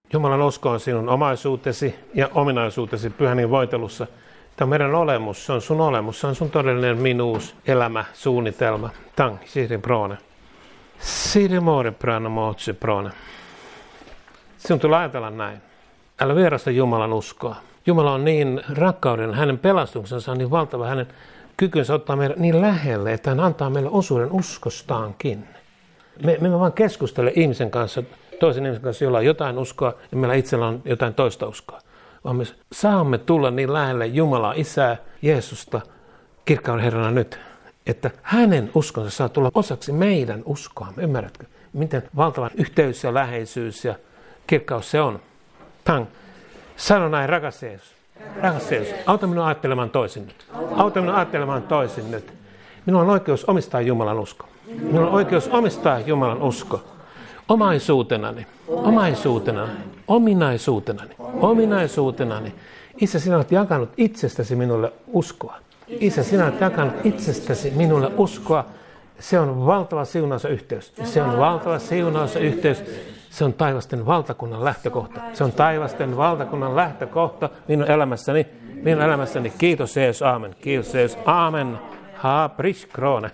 Jumalan usko on sinun omaisuutesi ja ominaisuutesi pyhän hengen voitelussa. Tämä on meidän olemus, se on sun olemus, se on sun todellinen minuus, elämä, suunnitelma. Tang, siiri prone. Siiri muore prana mootse prone. Sinun tulee ajatella näin. Älä vierasta Jumalan uskoa. Jumala on niin rakkauden, hänen pelastuksensa on niin valtava, hänen kykynsä ottaa meidät niin lähelle, että hän antaa meille osuuden uskostaankin. Me emme vaan keskustele ihmisen kanssa, toisen ihmisen kanssa, jolla on jotain uskoa ja meillä itsellä on jotain toista uskoa. Vaan me saamme tulla niin lähelle Jumalaa, Isää, Jeesusta, kirkkauden Herrana nyt, että hänen uskonsa saa tulla osaksi meidän uskoamme. Ymmärrätkö? Miten valtava yhteys ja läheisyys ja kirkkaus se on. Tang. Sano näin, rakas Jeesus. Rakas Jeesus, auta minua ajattelemaan toisin nyt. Auta minua ajattelemaan toisin nyt. Minulla on oikeus omistaa Jumalan usko. Minulla on oikeus omistaa Jumalan usko. Omaisuutenani, ominaisuutenani. Isä, sinä olet jakanut itsestäsi minulle uskoa. Isä, sinä olet jakanut itsestäsi minulle uskoa. Se on valtava siunaus ja yhteys. Se on valtava siunaus ja yhteys. Se on taivasten valtakunnan lähtökohta. Se on taivasten valtakunnan lähtökohta minun elämässäni. Kiitos Jeesus, aamen. Kiitos Jeesus, aamen. Ha, prish krone.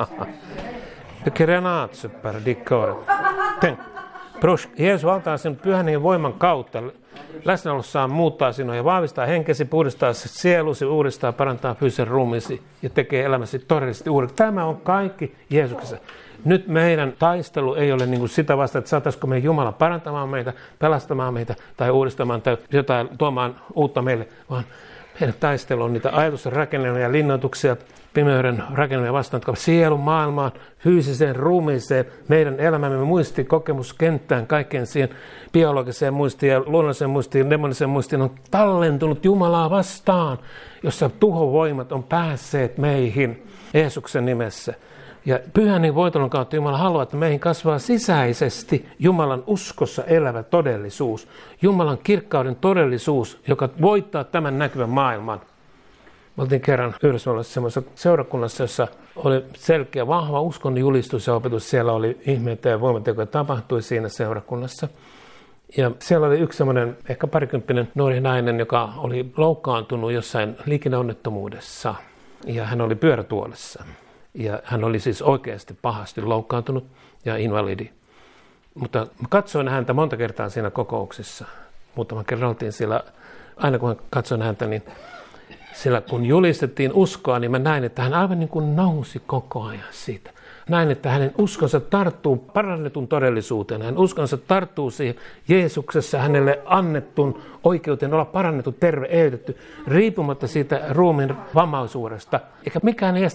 Jeesus valtaa sinun pyhän hengen voiman kautta. Läsnäolossaan muuttaa sinua ja vahvistaa henkesi, puhdistaa sielusi, uudistaa, parantaa fyysisen ruumiisi ja tekee elämäsi todellisesti uudeksi. Tämä on kaikki Jeesuksessa. Nyt meidän taistelu ei ole niin kuin sitä vasta, että saataisiko meidän Jumala parantamaan meitä, pelastamaan meitä tai uudistamaan tai jotain tuomaan uutta meille, vaan meidän taistelu on niitä ajatusten rakennelmia ja linnoituksia, pimeyden rakennelmia vastaan, jotka sielun maailmaan, fyysiseen ruumiiseen, meidän elämämme muistiin, kokemuskenttään, kaikkeen siihen biologiseen muistiin ja luonnolliseen muistiin, demoniseen muistiin on tallentunut Jumalaa vastaan, jossa tuhovoimat on päässeet meihin Jeesuksen nimessä. Ja pyhän hengen voitelun kautta Jumala haluaa, että meihin kasvaa sisäisesti Jumalan uskossa elävä todellisuus. Jumalan kirkkauden todellisuus, joka voittaa tämän näkyvän maailman. Me oltiin kerran yhdessä semmoisessa seurakunnassa, jossa oli selkeä, vahva uskon julistus ja opetus. Siellä oli ihmeitä ja voimatekoja tapahtui siinä seurakunnassa. Ja siellä oli yksi semmoinen ehkä parikymppinen nuori nainen, joka oli loukkaantunut jossain liikenneonnettomuudessa. Ja hän oli pyörätuolissa. Ja hän oli siis oikeasti pahasti loukkaantunut ja invalidi. Mutta katsoin häntä monta kertaa siinä kokouksessa. Muutaman kerran oltiin siellä, aina kun katsoin häntä, niin siellä kun julistettiin uskoa, niin mä näin, että hän aivan niin kuin nousi koko ajan siitä. Näin, että hänen uskonsa tarttuu parannetun todellisuuteen. Hänen uskonsa tarttuu siihen Jeesuksessa hänelle annettuun oikeuteen olla parannettu, terve, eheytetty, riippumatta siitä ruumiin vammaisuudesta. Eikä mikään ei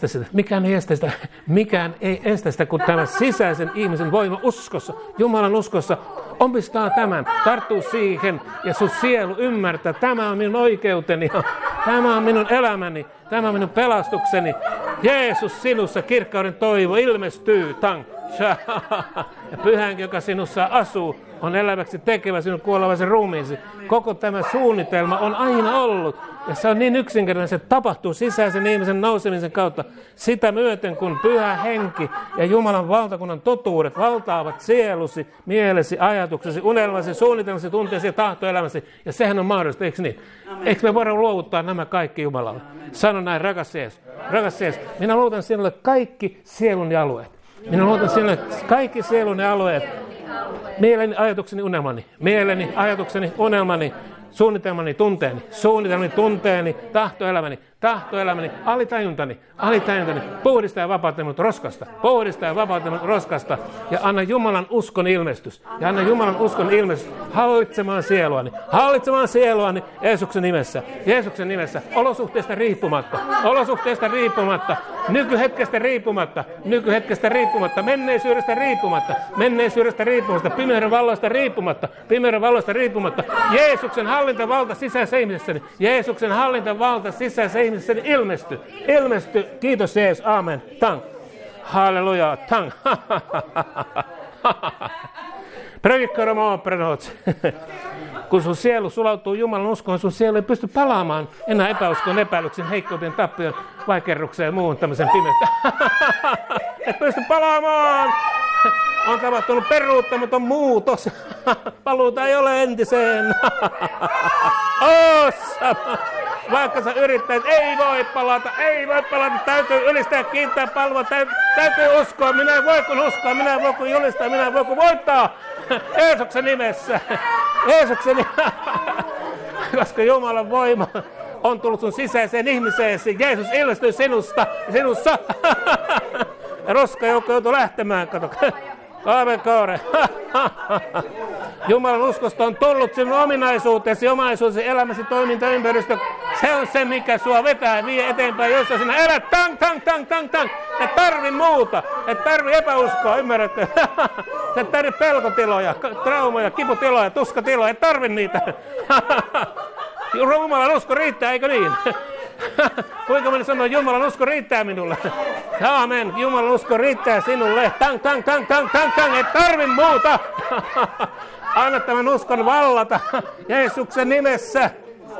estä sitä, kun tämä sisäisen ihmisen voima uskossa, Jumalan uskossa, omistaa tämän, tarttuu siihen ja sun sielu ymmärtää, tämä on minun oikeuteni, tämä on minun elämäni, tämä on minun pelastukseni. Jeesus sinussa, kirkkauden toivo, ilmestyy. Tang. Ja pyhän, joka sinussa asuu, on eläväksi tekevä sinun kuolevaisen ruumiisi. Koko tämä suunnitelma on aina ollut. Ja se on niin yksinkertainen, se tapahtuu sisäisen ihmisen nousemisen kautta. Sitä myöten, kun pyhä henki ja Jumalan valtakunnan totuudet valtaavat sielusi, mielesi, ajatuksesi, unelmasi, suunnitelmasi, tunteesi ja tahtoelämäsi. Ja sehän on mahdollista, eikö niin? Eikö me voida luovuttaa nämä kaikki Jumalalle? Sano näin, rakas Jeesus. Rakas Jeesus, minä luotan sinulle kaikki sielun alueet. Minä luotan sinulle kaikki sielun alueet. Mieleni, ajatukseni, unelmani, suunnitelmani, tunteeni, tahtoelämäni, alitajuntani, puhdista ja vapautta minut roskasta, ja anna Jumalan uskon ilmestys, hallitsemaan sieluani, Jeesuksen nimessä, olosuhteista riippumatta, nykyhetkestä riippumatta, menneisyydestä riippumatta, pimeyden valloista riippumatta, Jeesuksen hallintavalta sisäisessä ihmisessäni, ilmesty, kiitos Jeesus, aamen, tang, halleluja, tang, kun sun sielu sulautuu Jumalan uskoon, sun sielu ei pysty palaamaan enää epäuskon, epäilyksen, heikkouteen, tappion, vaikerrukseen ja muun tämmöisen pimeyteen. Et pysty palaamaan! On tapahtunut peruuttamaton muutos. Paluuta ei ole entiseen. Vaikka sä yrittäit, ei voi palata, täytyy ylistää, kiittää, palvoa, täytyy uskoa, minä en voi kun uskoa, minä en voi kun julistaa, minä en voi kun voittaa. Jeesuksen nimessä. Koska Jumalan voima on tullut sun sisäiseen ihmiseesi. Jeesus ilmestyy sinussa. Ja roskajoukko joutuu lähtemään, kato. Kaare. Jumalan uskosta on tullut sinun ominaisuutesi, elämäsi, toimintaympäristö. Se on se, mikä sua vetää, vie eteenpäin, jossa sinä elät. Tang. Et tarvi muuta. Et tarvi epäuskoa, ymmärrätkö? Et tarvi pelkotiloja, traumoja, kiputiloja, tuskatiloja. Et tarvi niitä. Jumalan usko riittää, eikö niin? Kuinka moni sanoo, Jumalan usko riittää minulle? Aamen, Jumalan usko riittää sinulle. Tang, et tarvi muuta. Anna tämän uskon vallata Jeesuksen nimessä.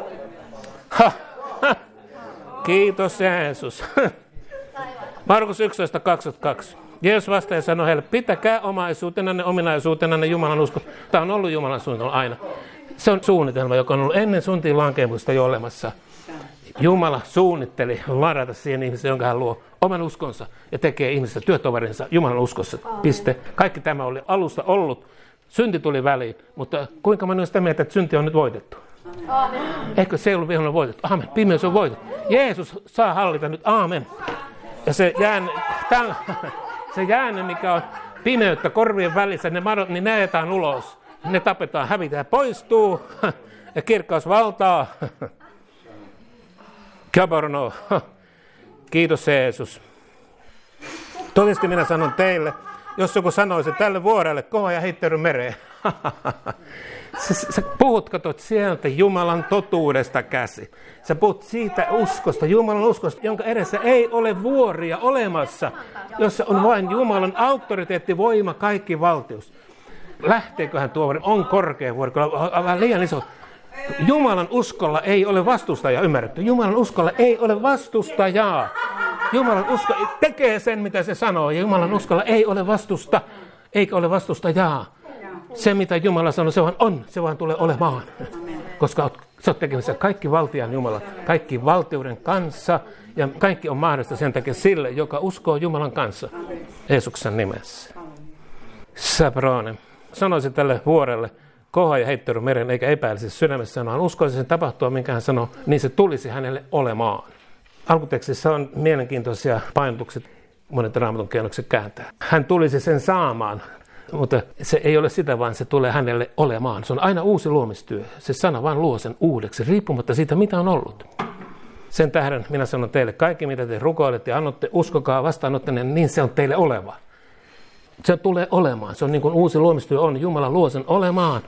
Kiitos Jeesus. Markus 11:22. Jeesus vastaa ja sanoi heille, pitäkää omaisuutenanne, ominaisuutenanne Jumalan usko. Tämä on ollut Jumalan suunnitelma aina. Se on suunnitelma, joka on ollut ennen suntiin lankemusta jo olemassa. Jumala suunnitteli varata siihen ihmiseen, jonka hän luo oman uskonsa ja tekee ihmisestä työtoverinsa Jumalan uskossa. Piste. Kaikki tämä oli alusta ollut. Synti tuli väliin, mutta kuinka moni on sitä mieltä, että synti on nyt voitettu? Aamen. Eikö se ei ollut vihollinen voitettu? Aamen. Pimeys on voitettu. Jeesus saa hallita nyt. Aamen. Ja se jäänne, mikä on pimeyttä korvien välissä, ne madot, niin ne ajetaan ulos. Ne tapetaan, hävitään, poistuu ja kirkkaus valtaa. Kabarno. Kiitos Jeesus. Todesti minä sanon teille, jos joku sanoisi tälle vuorelle, kohoa ja heittäydy mereen. Sä puhut, katsot sieltä Jumalan totuudesta käsi. Sä puhut siitä uskosta, Jumalan uskosta, jonka edessä ei ole vuoria olemassa, jossa on vain Jumalan auktoriteetti, voima, kaikki valtius. Lähteeköhän tuo vuori? On korkea vuori, on liian iso. Jumalan uskolla ei ole vastustajaa, ymmärretty? Jumalan uskolla ei ole vastustajaa. Jumalan usko tekee sen, mitä se sanoo, ja Jumalan uskolla ei ole vastusta, eikä ole vastustajaa. Se, mitä Jumala sanoo, se vaan on, se vaan tulee olemaan. Koska sä oot tekemässä kaikki valtian Jumalan, kaikki valtiuden kanssa, ja kaikki on mahdollista sen takia sille, joka uskoo Jumalan kanssa. Jeesuksen nimessä. Sabrone. Sanoisin tälle vuorelle, kohoa ja heittäydy meren, eikä epäilisi sydämessä vaan uskoisi sen tapahtua, minkä hän sanoo, niin se tulisi hänelle olemaan. Alkutekstissä on mielenkiintoisia painotukset, monet Raamatun käännökset kääntää. Hän tulisi sen saamaan, mutta se ei ole sitä, vaan se tulee hänelle olemaan. Se on aina uusi luomistyö. Se sana vaan luo sen uudeksi, riippumatta siitä, mitä on ollut. Sen tähden minä sanon teille, kaikki mitä te rukoilette ja annotte, uskokaa vastaanottaneen, niin se on teille oleva. Se tulee olemaan. Se on niin kuin uusi luomistyö on. Jumala luo sen olemaan.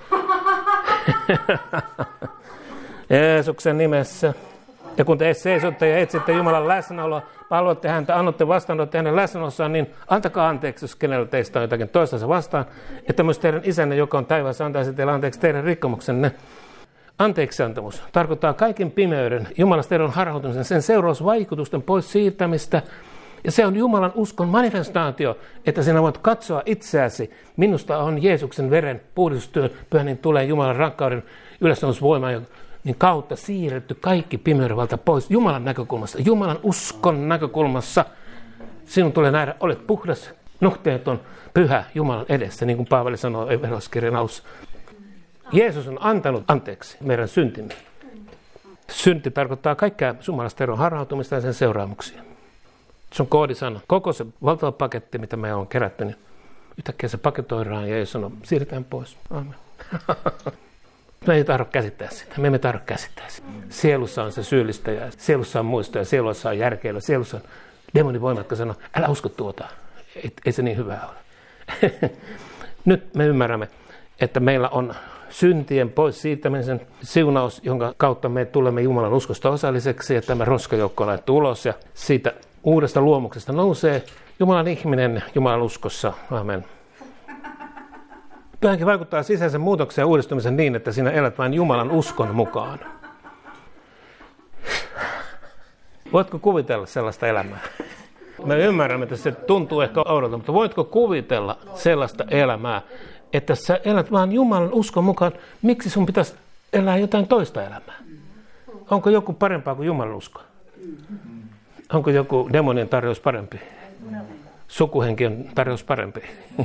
Jeesuksen nimessä. Ja kun te seisotte ja etsitte Jumalan läsnäoloa, palvotte häntä, annotte vastaanotte hänen läsnäolossaan, niin antakaa anteeksi, jos kenellä teistä on jotakin toistansa vastaan, että myös teidän isänne, joka on taivaassa, antaisi teille anteeksi teidän rikkomuksenne. Anteeksiantamus tarkoittaa kaiken pimeyden, Jumalasta eron harhautumisen, sen seurausvaikutusten pois siirtämistä. Ja se on Jumalan uskon manifestaatio, että sinä voit katsoa itseäsi. Minusta on Jeesuksen veren puhdistustyön pyhä, niin tulee Jumalan rakkauden ylösnousuvoiman niin kautta siirretty kaikki pimeyden valta pois Jumalan näkökulmasta. Jumalan uskon näkökulmassa sinun tulee nähdä, olet puhdas, nuhteeton, pyhä Jumalan edessä, niin kuin Paavali sanoo Efesolaiskirjan alussa. Jeesus on antanut anteeksi meidän syntimme. Synti tarkoittaa kaikkea Jumalasta eron harhautumista ja sen seuraamuksia. Se on koodisana. Koko se valtava paketti, mitä me on kerätty, niin yhtäkkiä se paketoidaan ja Jeesus sanoo, siirretään pois. Aamen. Me ei tahdo käsittää sitä. Me emme tahdo käsittää sitä. Sielussa on se syyllistäjä, sielussa on muistoja, sielussa on järkeillä, sielussa on demonivoimat, jotka sanoo, älä usko tuota. Ei se niin hyvää ole. Nyt me ymmärrämme, että meillä on syntien pois siirtämisen siunaus, jonka kautta me tulemme Jumalan uskosta osalliseksi, ja tämä roskajoukko on laittu ulos, ja siitä uudesta luomuksesta nousee Jumalan ihminen Jumalan uskossa. Amen. Pyhänkin vaikuttaa sisäisen muutoksen ja uudistumisen niin, että sinä elät vain Jumalan uskon mukaan. Voitko kuvitella sellaista elämää? Me ymmärrämme, että se tuntuu ehkä oudolta, mutta voitko kuvitella sellaista elämää, että sä elät vaan Jumalan uskon mukaan, miksi sun pitäisi elää jotain toista elämää? Onko joku parempaa kuin Jumalan usko? Onko joku demonien tarjous parempi? Sukuhenkien tarjous parempi?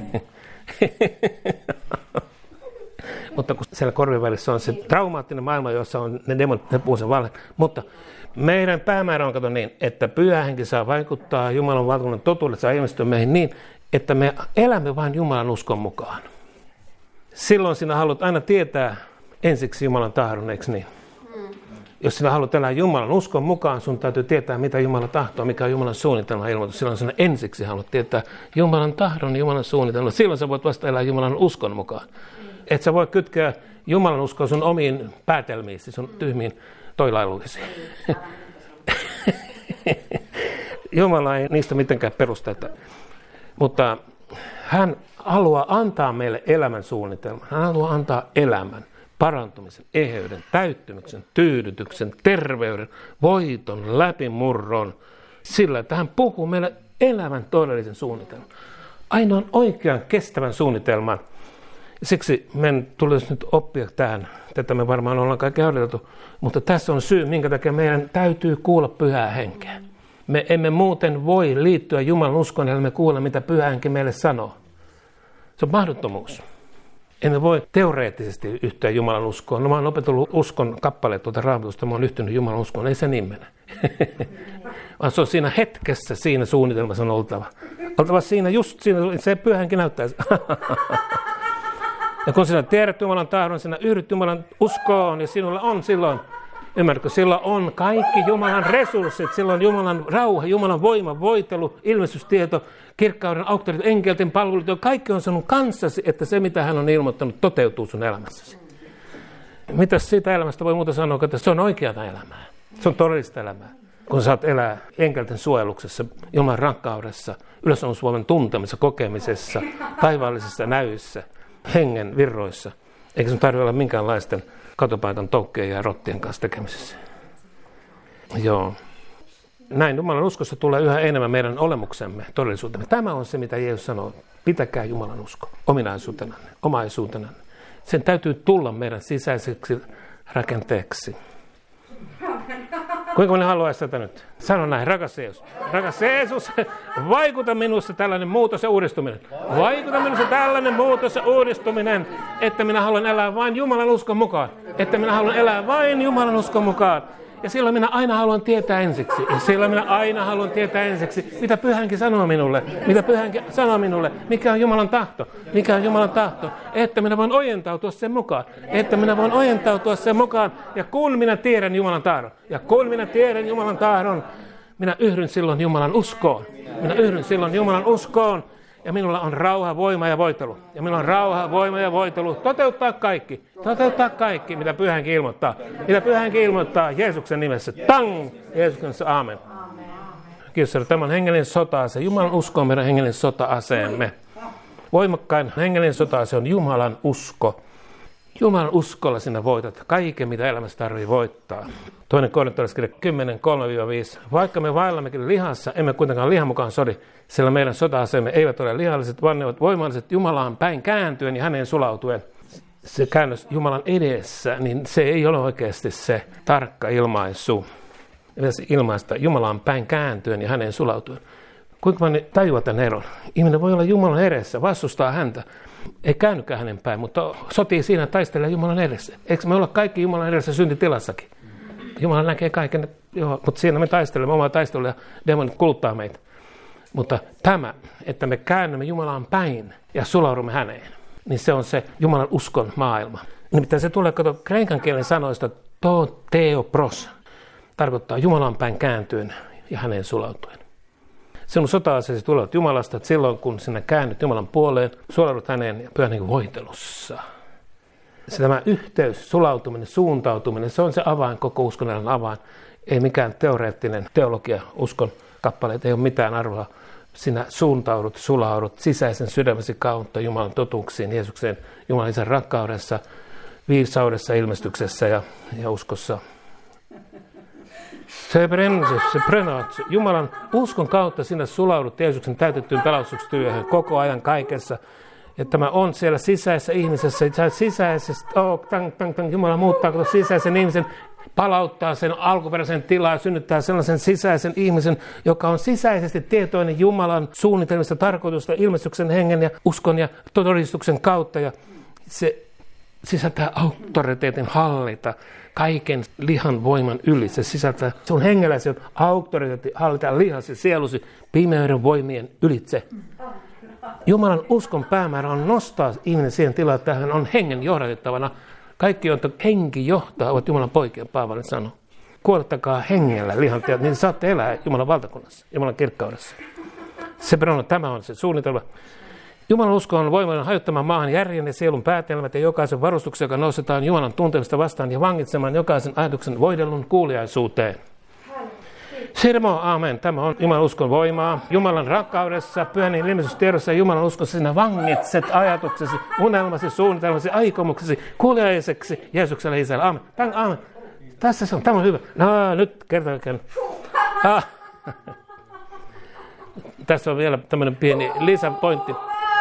Mutta kun siellä korvien välissä on se traumaattinen maailma, jossa on ne demonit, ne puhuu sen valheen. Mutta meidän päämäärä on niin, että Pyhä Henki saa vaikuttaa Jumalan valtakunnan totuudet, saa ilmestyä meihin niin, että me elämme vain Jumalan uskon mukaan. Silloin sinä haluat aina tietää ensiksi Jumalan tahdon, eikö niin? Jos sinä haluat elää Jumalan uskon mukaan, sun täytyy tietää, mitä Jumala tahtoo, mikä on Jumalan suunnitelma ilmoitus. Silloin sinä ensiksi haluat tietää Jumalan tahdon, Jumalan suunnitelma. Silloin sä voit vasta elää Jumalan uskon mukaan. Et sä voi kytkeä Jumalan uskoa sun omiin päätelmiisi, sun tyhmiin toilailuisiin. Jumala ei niistä mitenkään perusta. Mutta hän haluaa antaa meille elämän suunnitelman. Hän haluaa antaa elämän, parantumisen, eheyden, täyttymyksen, tyydytyksen, terveyden, voiton, läpimurron. Sillä, että hän puhuu meille elämän todellisen suunnitelman. Ainoan oikean kestävän suunnitelman. Siksi meidän tulisi nyt oppia tähän. Tätä me varmaan ollaan kaikki harjoiteltu. Mutta tässä on syy, minkä takia meidän täytyy kuulla Pyhää Henkeä. Me emme muuten voi liittyä Jumalan uskoon, ellei me kuulla, mitä Pyhä Henki meille sanoo. Se on mahdottomuus. Emme voi teoreettisesti yhtyä Jumalan uskoon. No mä oon opetellut uskon kappaleet tuolta Raamatusta, mä oon yhtynyt Jumalan uskoon. Ei se niin mene. Vaan se on siinä hetkessä, siinä suunnitelmassa on oltava. Oltava siinä, just siinä, se Pyhä Henki näyttää. Ja kun sinä tiedät Jumalan tahdon, sinä yhdyt Jumalan uskoon ja sinulla on silloin, ymmärrätkö, sillä on kaikki Jumalan resurssit, silloin Jumalan rauha, Jumalan voima, voitelu, ilmestystieto, kirkkauden, auktoriteetti, enkelten palvelut, kaikki on sinun kanssasi, että se mitä hän on ilmoittanut toteutuu sun elämässäsi. Mitäs siitä elämästä voi muuta sanoa, että se on oikeata elämää, se on todellista elämää. Kun saat elää enkelten suojeluksessa, Jumalan rakkaudessa, ylösnousevoiman tuntemisessa, kokemisessa, taivaallisissa näyissä, hengen virroissa, eikä sun tarvitse olla minkäänlaisten katopaikan toukkien ja rottien kanssa tekemisessä. Joo. Näin Jumalan uskossa tulee yhä enemmän meidän olemuksemme, todellisuutemme. Tämä on se, mitä Jeesus sanoo. Pitäkää Jumalan usko ominaisuutenanne, omaisuutenanne. Sen täytyy tulla meidän sisäiseksi rakenteeksi. Kuinka moni haluaisi tätä nyt? Sano näin, rakas Jeesus. Rakas Jeesus, vaikuta minussa tällainen muutos ja uudistuminen. Vaikuta minussa tällainen muutos ja uudistuminen, että minä haluan elää vain Jumalan uskon mukaan. Että minä haluan elää vain Jumalan uskon mukaan. Ja silloin minä aina haluan tietää ensiksi. Ja silloin minä aina haluan tietää ensiksi, mitä Pyhä Henki sanoo minulle. Mitä Pyhä Henki sanoo minulle. Mikä on Jumalan tahto. Mikä on Jumalan tahto. Että minä voin ojentautua sen mukaan. Että minä voin ojentautua sen mukaan. Ja kun minä tiedän Jumalan tahdon. Ja kun minä tiedän Jumalan tahdon, minä yhdyn silloin Jumalan uskoon. Minä yhdyn silloin Jumalan uskoon. Ja minulla on rauha, voima ja voitelu. Ja minulla on rauha, voima ja voitelu. Toteuttaa kaikki. Toteuttaa kaikki, mitä Pyhä Henki ilmoittaa. Mitä Pyhä Henki ilmoittaa Jeesuksen nimessä. Tang! Jeesuksen nimessä. Aamen. Kiitos, Herra. Tämä on hengellinen sota-ase. Jumalan usko on meidän hengellinen sota-aseemme. Voimakkain hengellinen sota-ase on Jumalan usko. Jumalan uskolla sinä voitat kaiken, mitä elämässä tarvitsee voittaa. 2. Korintolaiskirja 10:3-5. Vaikka me vaellammekin lihassa, emme kuitenkaan lihan mukaan sodi, sillä meidän sota-aseemme eivät ole lihalliset, vaan ne ovat voimalliset Jumalaan päin kääntyen ja häneen sulautuen. Se käännös Jumalan edessä, niin se ei ole oikeasti se tarkka ilmaisu. Pitäisi ilmaista Jumalaan päin kääntyen ja häneen sulautuen. Kuinka moni tajua tämän eron? Ihminen voi olla Jumalan edessä, vastustaa häntä. Ei käynytkään hänen päin, mutta sotii siinä, taistelee Jumalan edessä. Eikö me olla kaikki Jumalan edessä syntitilassakin? Jumala näkee kaiken, joo, mutta siinä me taistelemme omaa taistelua ja demonit kuluttaa meitä. Mutta tämä, että me käännymme Jumalaan päin ja sulaudumme häneen, niin se on se Jumalan uskon maailma. Nimittäin se tulee, kato, kreikan kielen sanoista to theopros, tarkoittaa Jumalaan päin kääntyen ja häneen sulautuen. Sinun sota-aseesi tulevat Jumalasta, että silloin kun sinä käännyt Jumalan puoleen, sulaudut häneen ja Pyhän Hengen voitelussa. Se tämä yhteys, sulautuminen, suuntautuminen, se on se avain, koko uskonelan avain. Ei mikään teoreettinen teologia, uskon kappaleet, ei ole mitään arvoa. Sinä suuntaudut, sulaudut sisäisen sydämesi kautta Jumalan totuuksiin, Jeesukseen, Jumalan Isän rakkaudessa, viisaudessa, ilmestyksessä ja uskossa. Se prenot. Jumalan uskon kautta sinä sulaudut Jeesuksen täytettyyn pelastustyöhön koko ajan kaikessa. Ja tämä on siellä sisäisessä ihmisessä. Sisäisesti, Jumala muuttaa sisäisen ihmisen, palauttaa sen alkuperäisen tilaan, synnyttää sellaisen sisäisen ihmisen, joka on sisäisesti tietoinen Jumalan suunnitelmista, tarkoitusta, ilmestyksen, hengen ja uskon ja todistuksen kautta. Ja se sisältää auktoriteetin hallita kaiken lihan voiman yli. Se sisältää sun hengelläsi on auktoriteetti hallita lihasi, sielusi pimeyden voimien ylitse. Jumalan uskon päämäärä on nostaa ihminen siihen tilaan, että hän on hengen johdatettavana. Kaikki, joita henki johtaa, ovat Jumalan poikia, Paavali sanoo. Kuolettakaa hengellä lihanteot, niin saatte elää Jumalan valtakunnassa, Jumalan kirkkaudessa. Tämä on se suunnitelma. Jumalan usko on voimallinen hajottamaan maahan järjen ja sielun päätelmät ja jokaisen varustuksen, joka nostetaan Jumalan tuntemista vastaan ja vangitsemaan jokaisen ajatuksen voidellun kuuliaisuuteen. Sirmo, amen. Tämä on Jumalan uskon voimaa. Jumalan rakkaudessa, pyhän ilmestystiedossa ja Jumalan uskossa sinä vangitset ajatuksesi, unelmasi, suunnitelmasi, aikomuksesi, kuuliaiseksi Jeesukselle Isälle. Amen. Amen. Tässä se on. Tämä on hyvä. No, nyt kertaan. Tässä on vielä tämmöinen pieni lisäpointti.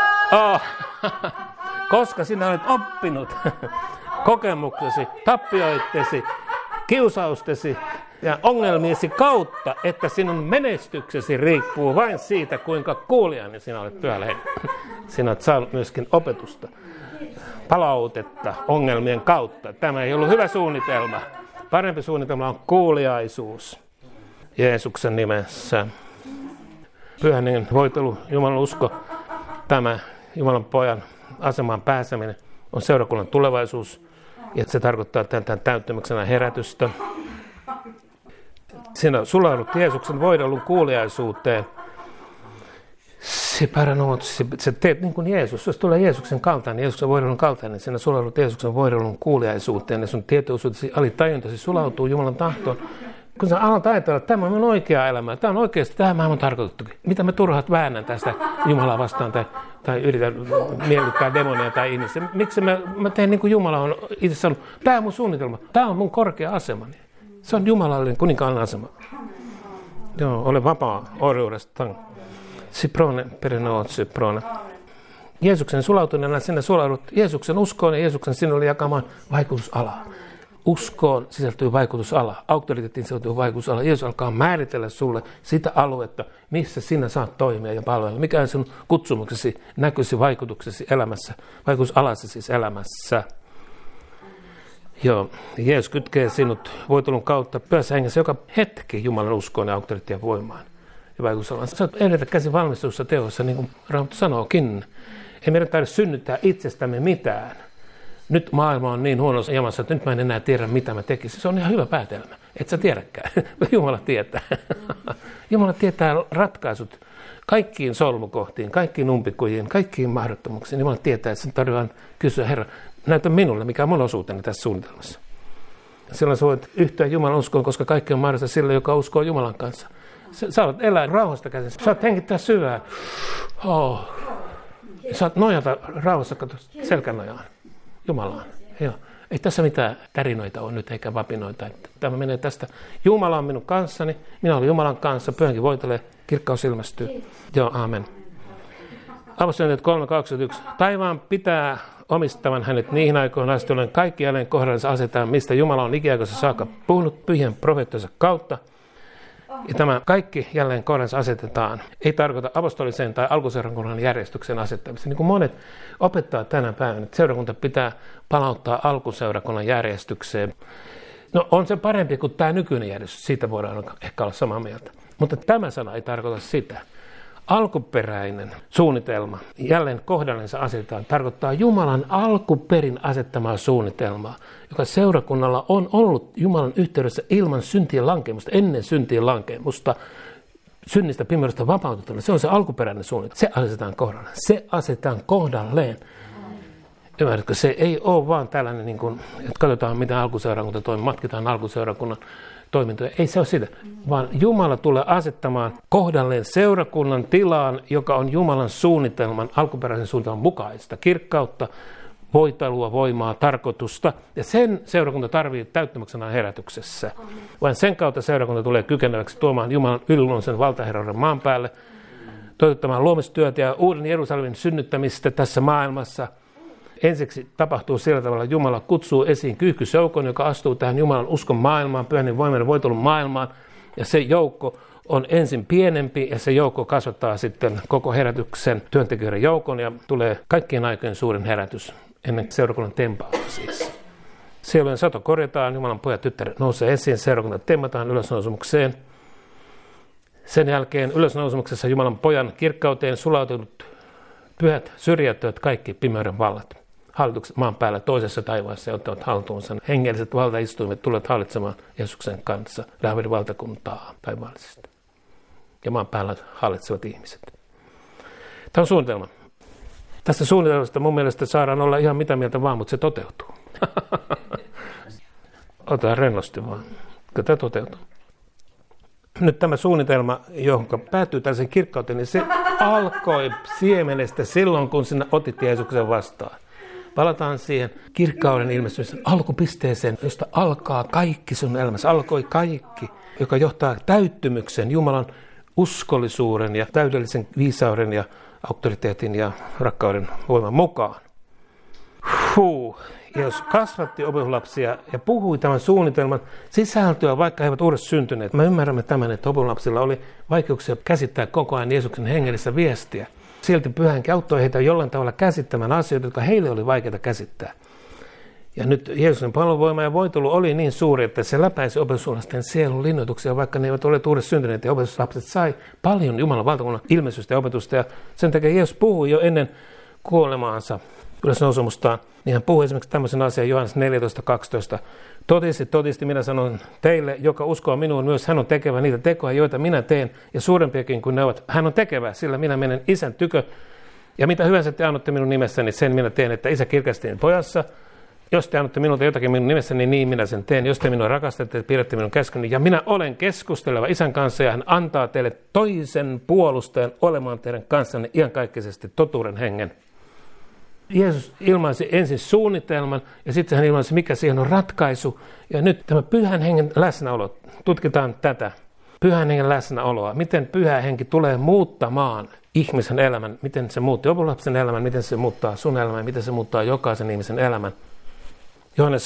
Koska sinä olet oppinut kokemuksesi, tappioitesi, kiusaustesi ja ongelmiesi kautta, että sinun menestyksesi riippuu vain siitä, kuinka kuulijani sinä olet pyhällä hengellä. Sinä olet saanut myöskin opetusta, palautetta ongelmien kautta. Tämä ei ollut hyvä suunnitelma. Parempi suunnitelma on kuuliaisuus Jeesuksen nimessä. Pyhän hengen voitelu, Jumalan usko, tämä Jumalan pojan asemaan pääseminen on seurakunnan tulevaisuus. Ja se tarkoittaa tämän täyttämyksenä herätystä. Sinä sulaudut Jeesuksen voidellun kuuliaisuuteen. Se teet niin kuin Jeesus. Jos tulee Jeesuksen kaltainen, Jeesuksen voidellun kaltainen, niin sinä sulaudut Jeesuksen voidellun kuuliaisuuteen. Ja sun tietoisuutesi, alitajuntaisi sulautuu Jumalan tahtoon. Kun sä alat ajatella, että tämä on oikea elämä, tämä on oikeasti, tämä on tarkoitettukin. Mitä me turhat väännän tästä Jumalaa vastaan tai yritän miellyttää demonia tai ihmisiä. Miksi mä teen niin kuin Jumala on itse sanonut, tämä on mun suunnitelma, tämä on mun korkea asemani. Se on Jumalallinen kuninkaan asema. Joo, ole vapaa orjuudesta. Siprone, perenoot, siprone. Jeesuksen sulautuneena sinä sulaudut Jeesuksen uskoon ja Jeesuksen sinulle jakamaan vaikutusalaa. Uskoon sisältyy vaikutusala, auktoriteettiin sisältyy vaikutusala. Jeesus alkaa määritellä sulle sitä aluetta, missä sinä saat toimia ja palvella. Mikä on sinun kutsumuksesi, näköisi vaikutuksesi elämässä, vaikutusalasi siis elämässä. Joo, Jeesus kytkee sinut voitelun kautta pyhässä hengessä joka hetki Jumalan uskoon ja auktoriteettiin voimaan ja vaikutusalaan. Sä oot edetä käsin valmistussa teossa, niin kuin Raamattu sanookin. Ei meidän tarvitse synnyttää itsestämme mitään. Nyt maailma on niin huonossa jamassa, että nyt mä en enää tiedä, mitä mä tekisin. Se on ihan hyvä päätelmä. Et sä tiedäkään. Jumala tietää. Jumala tietää ratkaisut kaikkiin solmukohtiin, kaikkiin umpikujiin, kaikkiin mahdottomuuksiin. Jumala tietää, että sen tarvitsee kysyä, Herra, näytä minulle, mikä on mun osuuteni tässä suunnitelmassa. Silloin sä voit yhtyä Jumalan uskoon, koska kaikki on mahdollista sille, joka uskoo Jumalan kanssa. Sä oot elää rauhasta käsin. Sä oot hengittää syvään. Sä oot nojata rauhassa, kato selkänojaan. Jumalaan. Joo. Ei tässä mitään tärinoita ole nyt eikä vapinoita. Tämä menee tästä. Jumala on minun kanssani. Minä olen Jumalan kanssa. Pyhänkin voitelee. Kirkkaus ilmestyy. Joo, aamen. Apostolien 3.21. Taivaan pitää omistavan hänet niihin aikoihin asti, jolloin kaikki jälleen kohdallensa asetetaan, mistä Jumala on ikiaikaisessa saakka puhunut pyhien profeettansa kautta. Ja tämä kaikki jälleen kohdallensa asetetaan. Ei tarkoita apostolisen tai alkuseurakunnan järjestyksen asettamista. Niin kuin monet opettaa tänä päivänä, että seurakunta pitää palauttaa alkuseurakunnan järjestykseen. No on se parempi kuin tämä nykyinen järjestys. Siitä voidaan ehkä olla samaa mieltä. Mutta tämä sana ei tarkoita sitä. Alkuperäinen suunnitelma, jälleen kohdallensa asetetaan, tarkoittaa Jumalan alkuperin asettamaa suunnitelmaa, joka seurakunnalla on ollut Jumalan yhteydessä ilman syntien lankemusta, ennen syntien lankemusta, synnistä pimeydestä vapautettuna. Se on se alkuperäinen suunnitelma. Se asetetaan kohdalleen. Se asetetaan kohdalleen. Ymmärrätkö? Se ei ole vaan tällainen, niin kuin, että katsotaan miten alkuseurakunta toimii, matkitaan alkuseurakunnan toimintoja. Ei se ole sitä, vaan Jumala tulee asettamaan kohdalleen seurakunnan tilaan, joka on Jumalan suunnitelman, alkuperäisen suunnitelman mukaista. Kirkkautta, voitelua, voimaa, tarkoitusta. Ja sen seurakunta tarvitsee täyttämyksenä herätyksessä. Vain sen kautta seurakunta tulee kykeneväksi tuomaan Jumalan yliluonnollisen valtaherran maan päälle, toteuttamaan luomistyötä ja uuden Jerusalemin synnyttämistä tässä maailmassa. Ensiksi tapahtuu sillä tavalla, että Jumala kutsuu esiin kyyhkysjoukon, joka astuu tähän Jumalan uskon maailmaan, pyhän voiman voitelun maailmaan. Ja se joukko on ensin pienempi ja se joukko kasvattaa sitten koko herätyksen työntekijöiden joukon ja tulee kaikkien aikojen suurin herätys ennen seurakunnan tempausta siis. Sielujen sato korjataan, Jumalan pojat tyttäret nousee esiin, seurakunta temmataan ylösnousumukseen. Sen jälkeen ylösnousumuksessa Jumalan pojan kirkkauteen sulautunut pyhät syrjäyttävät kaikki pimeyden vallat. Hallitukset maan päällä toisessa taivaassa ja ottavat haltuunsa. Hengelliset valtaistuimet tulevat hallitsemaan Jeesuksen kanssa Daavidin valtakuntaa taivaallisesti. Ja maan päällä hallitsevat ihmiset. Tämä on suunnitelma. Tästä suunnitelmasta mun mielestä saadaan olla ihan mitä mieltä vaan, mutta se toteutuu. Otetaan rennosti vaan. Kyllä tämä toteutuu. Nyt tämä suunnitelma, johon päätyy tällaisen kirkkauteen, niin se alkoi siemenestä silloin, kun sinä otit Jeesuksen vastaan. Palataan siihen kirkkauden ilmestymisen alkupisteeseen, josta alkaa kaikki sun elämässä. Alkoi kaikki, joka johtaa täyttymyksen, Jumalan uskollisuuden ja täydellisen viisauden ja auktoriteetin ja rakkauden voiman mukaan. Jeesus kasvatti opetuslapsia ja puhui tämän suunnitelman sisältöä, vaikka he eivät uudessa syntyneet. Me ymmärrämme tämän, että opetuslapsilla oli vaikeuksia käsittää koko ajan Jeesuksen hengellistä viestiä. Silti Pyhä Henki auttoi heitä jollain tavalla käsittämään asioita, jotka heille oli vaikeita käsittää. Ja nyt Jeesuksen palveluvoima ja voitelu oli niin suuri, että se läpäisi opetuslasten sielun linnoituksia, vaikka ne eivät ole uudessa syntyneet. Ja opetuslapset sai paljon Jumalan valtakunnan ilmestystä ja opetusta. Ja sen takia Jeesus puhui jo ennen kuolemaansa ylösnousemustaan. Niin hän puhui esimerkiksi tämmöisen asian Johannes 14:12. Todisti, minä sanon teille, joka uskoo minuun, myös hän on tekevä niitä tekoja, joita minä teen, ja suurempiakin kuin ne ovat. Hän on tekevä, sillä minä menen Isän tykö, ja mitä hyvänsä te annatte minun nimessäni, sen minä teen, että Isä kirkasti pojassa. Jos te annatte minulta jotakin minun nimessäni, niin minä sen teen. Jos te minua rakastatte, pidätte minun käskyni, ja minä olen keskusteleva Isän kanssa, ja hän antaa teille toisen puolustajan olemaan teidän kanssanne iankaikkisesti totuuden hengen. Jeesus ilmaisi ensin suunnitelman ja sitten hän ilmaisi, mikä siihen on ratkaisu. Ja nyt tämä Pyhän Hengen läsnäolo, tutkitaan tätä Pyhän Hengen läsnäoloa. Miten Pyhä Henki tulee muuttamaan ihmisen elämän, miten se muutti opetuslapsen elämän, miten se muuttaa sun elämän, miten se muuttaa jokaisen ihmisen elämän. Johannes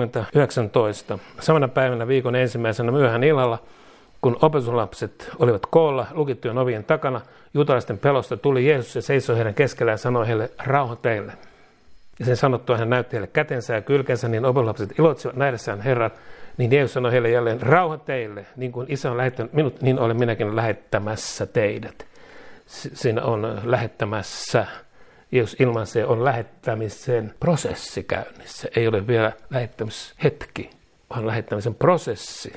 20:19. Samana päivänä viikon ensimmäisenä myöhään illalla, kun opetuslapset olivat koolla lukittujen ovien takana, juutalaisten pelosta tuli Jeesus ja seisoi heidän keskellä ja sanoi heille, rauha teille. Ja sen sanottua hän näytti heille kätensä ja kylkensä, niin opetuslapset iloitsivat nähdessään Herran. Niin Jeesus sanoi heille jälleen, rauha teille, niin kuin Isä on lähettänyt minut, niin olen minäkin lähettämässä teidät. Siinä on lähettämässä. Jeesus ilmaisee, on lähettämisen prosessi käynnissä. Ei ole vielä lähettämishetki, vaan lähettämisen prosessi,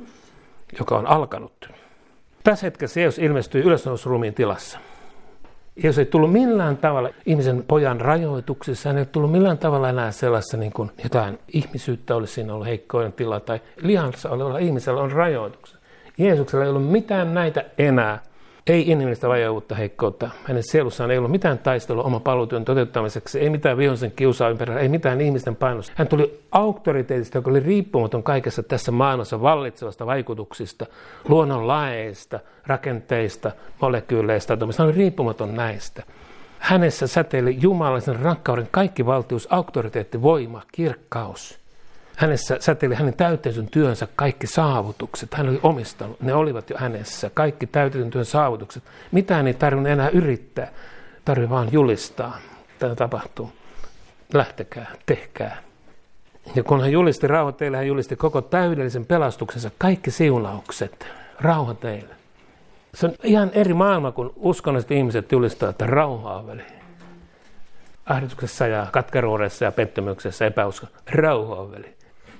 joka on alkanut. Tässä hetkessä Jeesus ilmestyi ylösnousuruumiin tilassa. Jeesus ei tullut millään tavalla ihmisen pojan rajoituksissa, hän ei tullut millään tavalla enää sellaista niin kuin jotain ihmisyyttä olisi siinä ollut heikkoinen tila tai lihassa olevalla ihmisellä on rajoituksia. Jeesuksella ei ollut mitään näitä enää. Ei inhimillistä vajavuutta, heikkoutta. Hänen sielussaan ei ollut mitään taistelua oman palvelutyön toteuttamiseksi, ei mitään vihollisen kiusaa ympärillä, ei mitään ihmisten painosta. Hän tuli auktoriteetista, joka oli riippumaton kaikessa tässä maailmassa vallitsevasta vaikutuksista, luonnonlaeista, rakenteista, molekyyleistä. Hän oli riippumaton näistä. Hänessä säteili jumalallisen rakkauden kaikki valtius, auktoriteetti, voima, kirkkaus. Hänessä säteili hänen täyteisyn työnsä kaikki saavutukset. Hän oli omistanut. Ne olivat jo hänessä. Kaikki täytetyn työn saavutukset. Mitään ei tarvinnut enää yrittää. Tarvitsi vaan julistaa. Tämä tapahtuu. Lähtekää, tehkää. Ja kun hän julisti rauha teille, hän julisti koko täydellisen pelastuksensa. Kaikki siunaukset. Rauha teille. Se on ihan eri maailma, kun uskonnolliset ihmiset julistaa, että rauhaa on väliin. Ahdistuksessa ja katkeruudessa ja pettymyksessä epäusko. Rauha on väliin.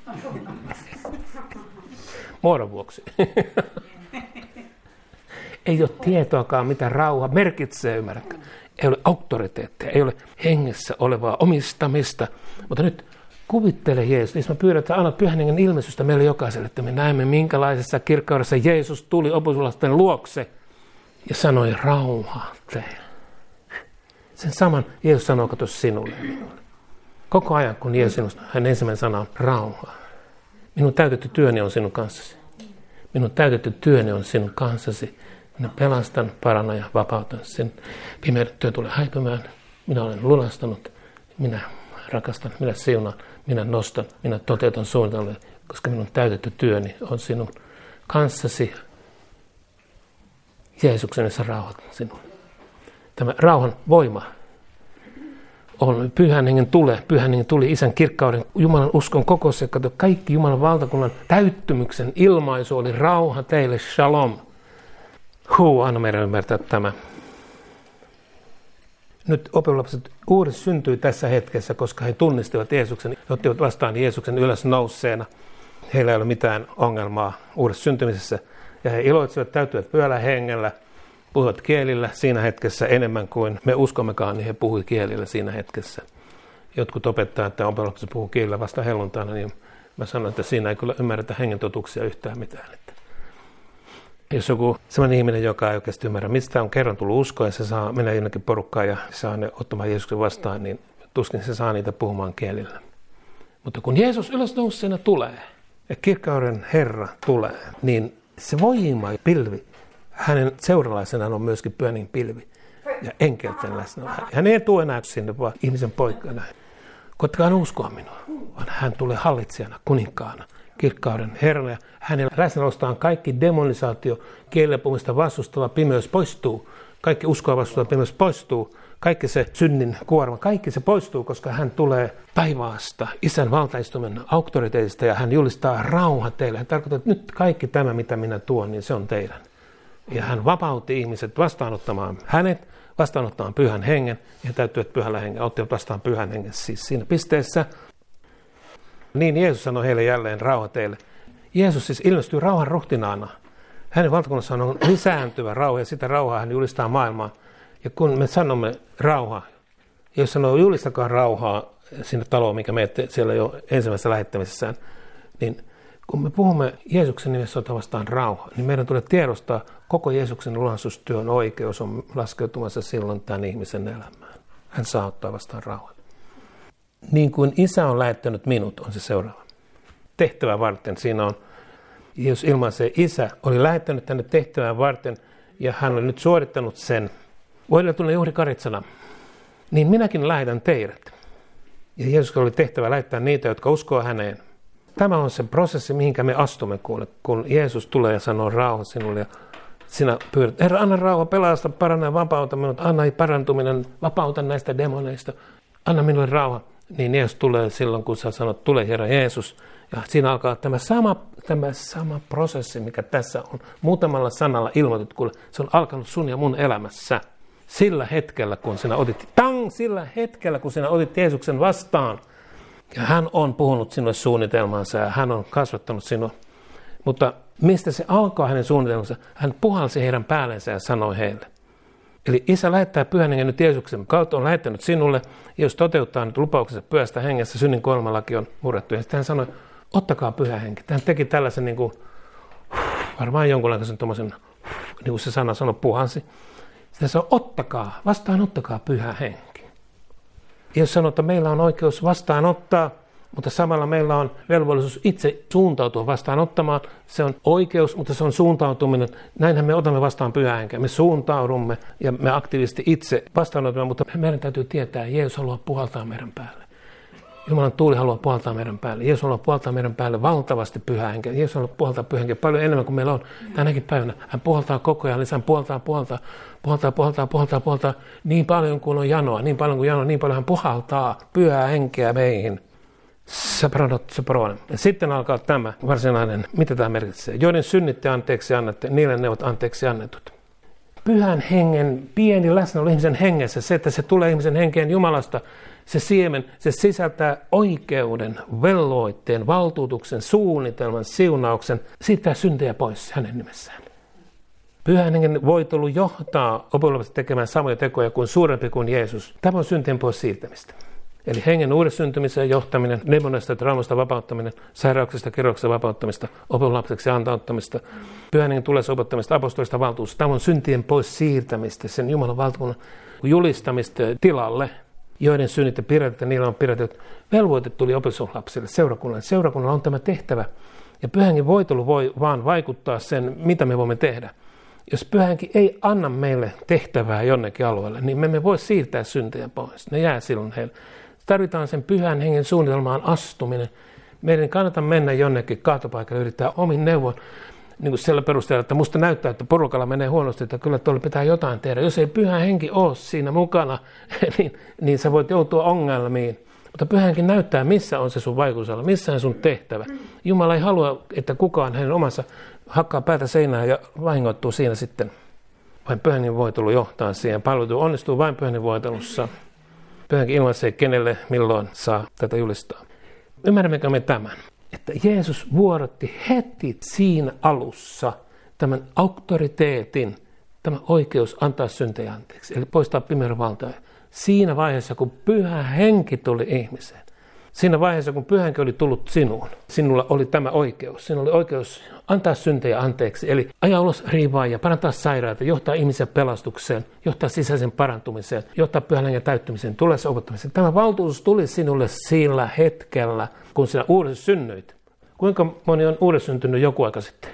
Muodon vuoksi. Ei ole tietoakaan, mitä rauha merkitsee, ymmärrätkö. Ei ole auktoriteettia, ei ole hengessä olevaa omistamista. Mutta nyt kuvittele Jeesus. Niin mä pyydän, että annat Pyhän Hengen ilmestystä meille jokaiselle, että me näemme, minkälaisessa kirkkaudessa Jeesus tuli opetuslasten luokse ja sanoi rauhaa teille. Sen saman Jeesus sanoo, kato sinulle ja minulle. Koko ajan, kun Jeesus sinusta, hän ensimmäinen sana on rauha. Minun täytetty työni on sinun kanssasi. Minun täytetty työni on sinun kanssasi. Minä pelastan, parannan ja vapautan. Sen pimeyden työ tulee häipymään. Minä olen lunastanut. Minä rakastan, minä siunaan, minä nostan, minä toteutan suunnitelmia, koska minun täytetty työni on sinun kanssasi. Jeesuksen, jossa rauhat sinulle. Tämä rauhan voima on Pyhän Hengen tuli Isän kirkkauden, Jumalan uskon kokous, ja kaikki Jumalan valtakunnan täyttymyksen ilmaisu oli rauha teille, shalom. Anna meidän ymmärtää tämä. Nyt opetuslapset uudesti syntyi tässä hetkessä, koska he tunnistivat Jeesuksen, he ottivat vastaan Jeesuksen ylösnouseena. Heillä ei ole mitään ongelmaa uudessa syntymisessä. Ja he iloitsivat, täyttyivät Pyhällä Hengellä, puhuivat kielillä siinä hetkessä enemmän kuin me uskommekaan, niin he puhuivat kielillä siinä hetkessä. Jotkut opettajat, että opetuslapset puhuu kielillä vasta helluntaina, niin mä sanoin, että siinä ei kyllä ymmärretä hengen totuuksia yhtään mitään. Jos joku sellainen ihminen, joka ei oikeasti ymmärrä, mistä on kerran tullut uskoa ja se saa mennä jonnekin porukkaan ja saa ne ottamaan Jeesuksen vastaan, niin tuskin se saa niitä puhumaan kielillä. Mutta kun Jeesus ylösnouseena tulee ja kirkkauden Herra tulee, niin se voima ja pilvi, hänen seuralaisenaan on myöskin Pyhän pilvi ja enkelten läsnä. Hän ei tule enää sinne vaan ihmisen poikana. Koittakaa uskoa minua, vaan hän tulee hallitsijana, kuninkaana, kirkkauden Herrana. Ja hänen läsnäolostaan kaikki demonisaatio, kielellä puhumista vastustava pimeys poistuu. Kaikki uskoa vastustava pimeys poistuu. Kaikki se synnin kuorma, kaikki se poistuu, koska hän tulee taivaasta, Isän valtaistumen auktoriteetista ja hän julistaa rauha teille. Hän tarkoittaa, että nyt kaikki tämä, mitä minä tuon, niin se on teidän. Ja hän vapautti ihmiset vastaanottamaan hänet, vastaanottamaan Pyhän Hengen ja täyttyivät Pyhällä Hengellä, ottivat vastaan Pyhän Hengen. Siis siinä pisteessä, niin Jeesus sanoi heille jälleen rauha teille. Jeesus siis ilmestyy rauhan ruhtinaana. Hänen valtakunnassaan on lisääntyvä rauha ja sitä rauhaa hän julistaa maailmaan. Ja kun me sanomme rauha, jos sanoo julistakaa rauhaa sinne taloon, mikä menette siellä jo ensimmäisessä lähettämisessään, niin kun me puhumme Jeesuksen nimessä ottaa vastaan rauha, niin meidän tulee tiedostaa koko Jeesuksen lunastustyön oikeus on laskeutumassa silloin tämän ihmisen elämään. Hän saa ottaa vastaan rauhan. Niin kuin Isä on lähettänyt minut, on se seuraava. Tehtävää varten siinä on, jos ilmaisee Isä oli lähettänyt tänne tehtävää varten ja hän on nyt suorittanut sen. Voidaan tulla juuri Karitsana, niin minäkin lähetän teidät. Ja Jeesus oli tehtävä lähettää niitä, jotka uskoo häneen. Tämä on se prosessi, mihinkä me astumme, kun Jeesus tulee ja sanoo rauha sinulle. Ja sinä pyydät, Herra, anna rauha, pelasta, paranna ja vapauta minut. Anna parantuminen, vapauta näistä demoneista. Anna minulle rauha. Niin Jeesus tulee silloin, kun sä sanot, tule Herra Jeesus. Ja siinä alkaa tämä sama prosessi, mikä tässä on. Muutamalla sanalla ilmoitettu, kun se on alkanut sun ja mun elämässä. Sillä hetkellä, kun sinä otit Jeesuksen vastaan. Ja hän on puhunut sinulle suunnitelmansa ja hän on kasvattanut sinua. Mutta mistä se alkaa hänen suunnitelmansa? Hän puhalsi heidän päällensä ja sanoi heille. Eli Isä lähettää Pyhän Hengen nyt Jeesuksen kautta, on lähettänyt sinulle. Ja jos toteuttaa nyt lupauksensa Pyhästä Hengessä, synnin kuolemanlaki on murrettu. Ja sitten hän sanoi, ottakaa Pyhä Henki. Hän teki tällaisen niin kuin, varmaan jonkunlaisen tommosen, niin kuin se sana sanoi, puhalsi. Sitten sanoi, vastaanottakaa Pyhä Henki. Jos sanoo, että meillä on oikeus vastaanottaa, mutta samalla meillä on velvollisuus itse suuntautua vastaanottamaan. Se on oikeus, mutta se on suuntautuminen. Näinhän me otamme vastaan Pyhää Henkeä. Me suuntaudumme ja me aktiivisesti itse vastaanotamme, mutta meidän täytyy tietää, että Jeesus haluaa puhaltaa meidän päälle. Jumalan tuuli haluaa puhaltaa meidän päälle. Jeesus haluaa puhaltaa meidän päälle valtavasti Pyhää Henkeä. Jeesus haluaa puhaltaa Pyhää Henkeä paljon enemmän kuin meillä on tänäkin päivänä. Hän puhaltaa koko ajan, hän puhaltaa niin paljon kuin on janoa, niin paljon hän puhaltaa Pyhää Henkeä meihin. Ja sitten alkaa tämä varsinainen, mitä tämä merkitsee. Joiden synnit te anteeksi annatte, niille ne ovat anteeksi annetut. Pyhän Hengen pieni läsnäolo ihmisen hengessä, se, että se tulee ihmisen henkeen Jumalasta, se siemen, se sisältää oikeuden, velvoitteen, valtuutuksen, suunnitelman, siunauksen, siitä syntejä pois hänen nimessään. Pyhän Hengen voitelu johtaa opetuslapset tekemään samoja tekoja kuin suurempi kuin Jeesus. Tämä on syntien pois siirtämistä. Eli hengen uudessyntymiseen johtaminen, demonista ja traumasta vapauttaminen, sairauksista, kirjauksista vapauttamista, opetuslapseksi antauttamista, Pyhän Hengen tulessa opettamista, apostolista valtuusta. Tämä on syntien pois siirtämistä, sen Jumalan valtakunnan julistamista tilalle. joiden synnit ja pidätetään, niillä on pidätetty. Velvoite tuli opetuslapsille, seurakunnalle. Seurakunnalla on tämä tehtävä. Ja Pyhä Henki voitelu voi vaan vaikuttaa sen, mitä me voimme tehdä. Jos Pyhä Henki ei anna meille tehtävää jonnekin alueelle, niin me emme voi siirtää syntejä pois. Ne jää silloin heille. Tarvitaan sen Pyhän Hengen suunnitelmaan astuminen. Meidän kannattaa mennä jonnekin kaatopaikalle ja yrittää omin neuvon. Niin kuin sillä perusteella, että musta näyttää, että porukalla menee huonosti, että kyllä tuolla pitää jotain tehdä. Jos ei Pyhä Henki ole siinä mukana, niin sä voit joutua ongelmiin. Mutta Pyhä Henki näyttää, missä on se sun vaikutusala, missä on sun tehtävä. Jumala ei halua, että kukaan hänen omassa hakkaa päätä seinään ja vahingoittuu siinä sitten. Vain Pyhän Hengen voitelu johtaa siihen. Palvelu onnistuu vain Pyhän Hengen voitelussa. Pyhä Henki ilmaisee, kenelle milloin saa tätä julistaa. Ymmärrämmekö me tämän? Että Jeesus vuorotti heti siinä alussa tämän auktoriteetin, tämä oikeus antaa syntejä anteeksi, eli poistaa pimeyden valtaa. Siinä vaiheessa, kun Pyhä Henki tuli ihmiseen, siinä vaiheessa, kun Pyhä Henki oli tullut sinuun, sinulla oli tämä oikeus. Sinulla oli oikeus antaa syntejä anteeksi, eli ajaa ulos riivaajia, parantaa sairaita, johtaa ihmisiä pelastukseen, johtaa sisäisen parantumiseen, johtaa Pyhän Hengen täyttymiseen, tulessa opettamiseen. Tämä valtuutus tuli sinulle sillä hetkellä, kun sinä uudessa synnyit. Kuinka moni on uudessa syntynyt joku aika sitten?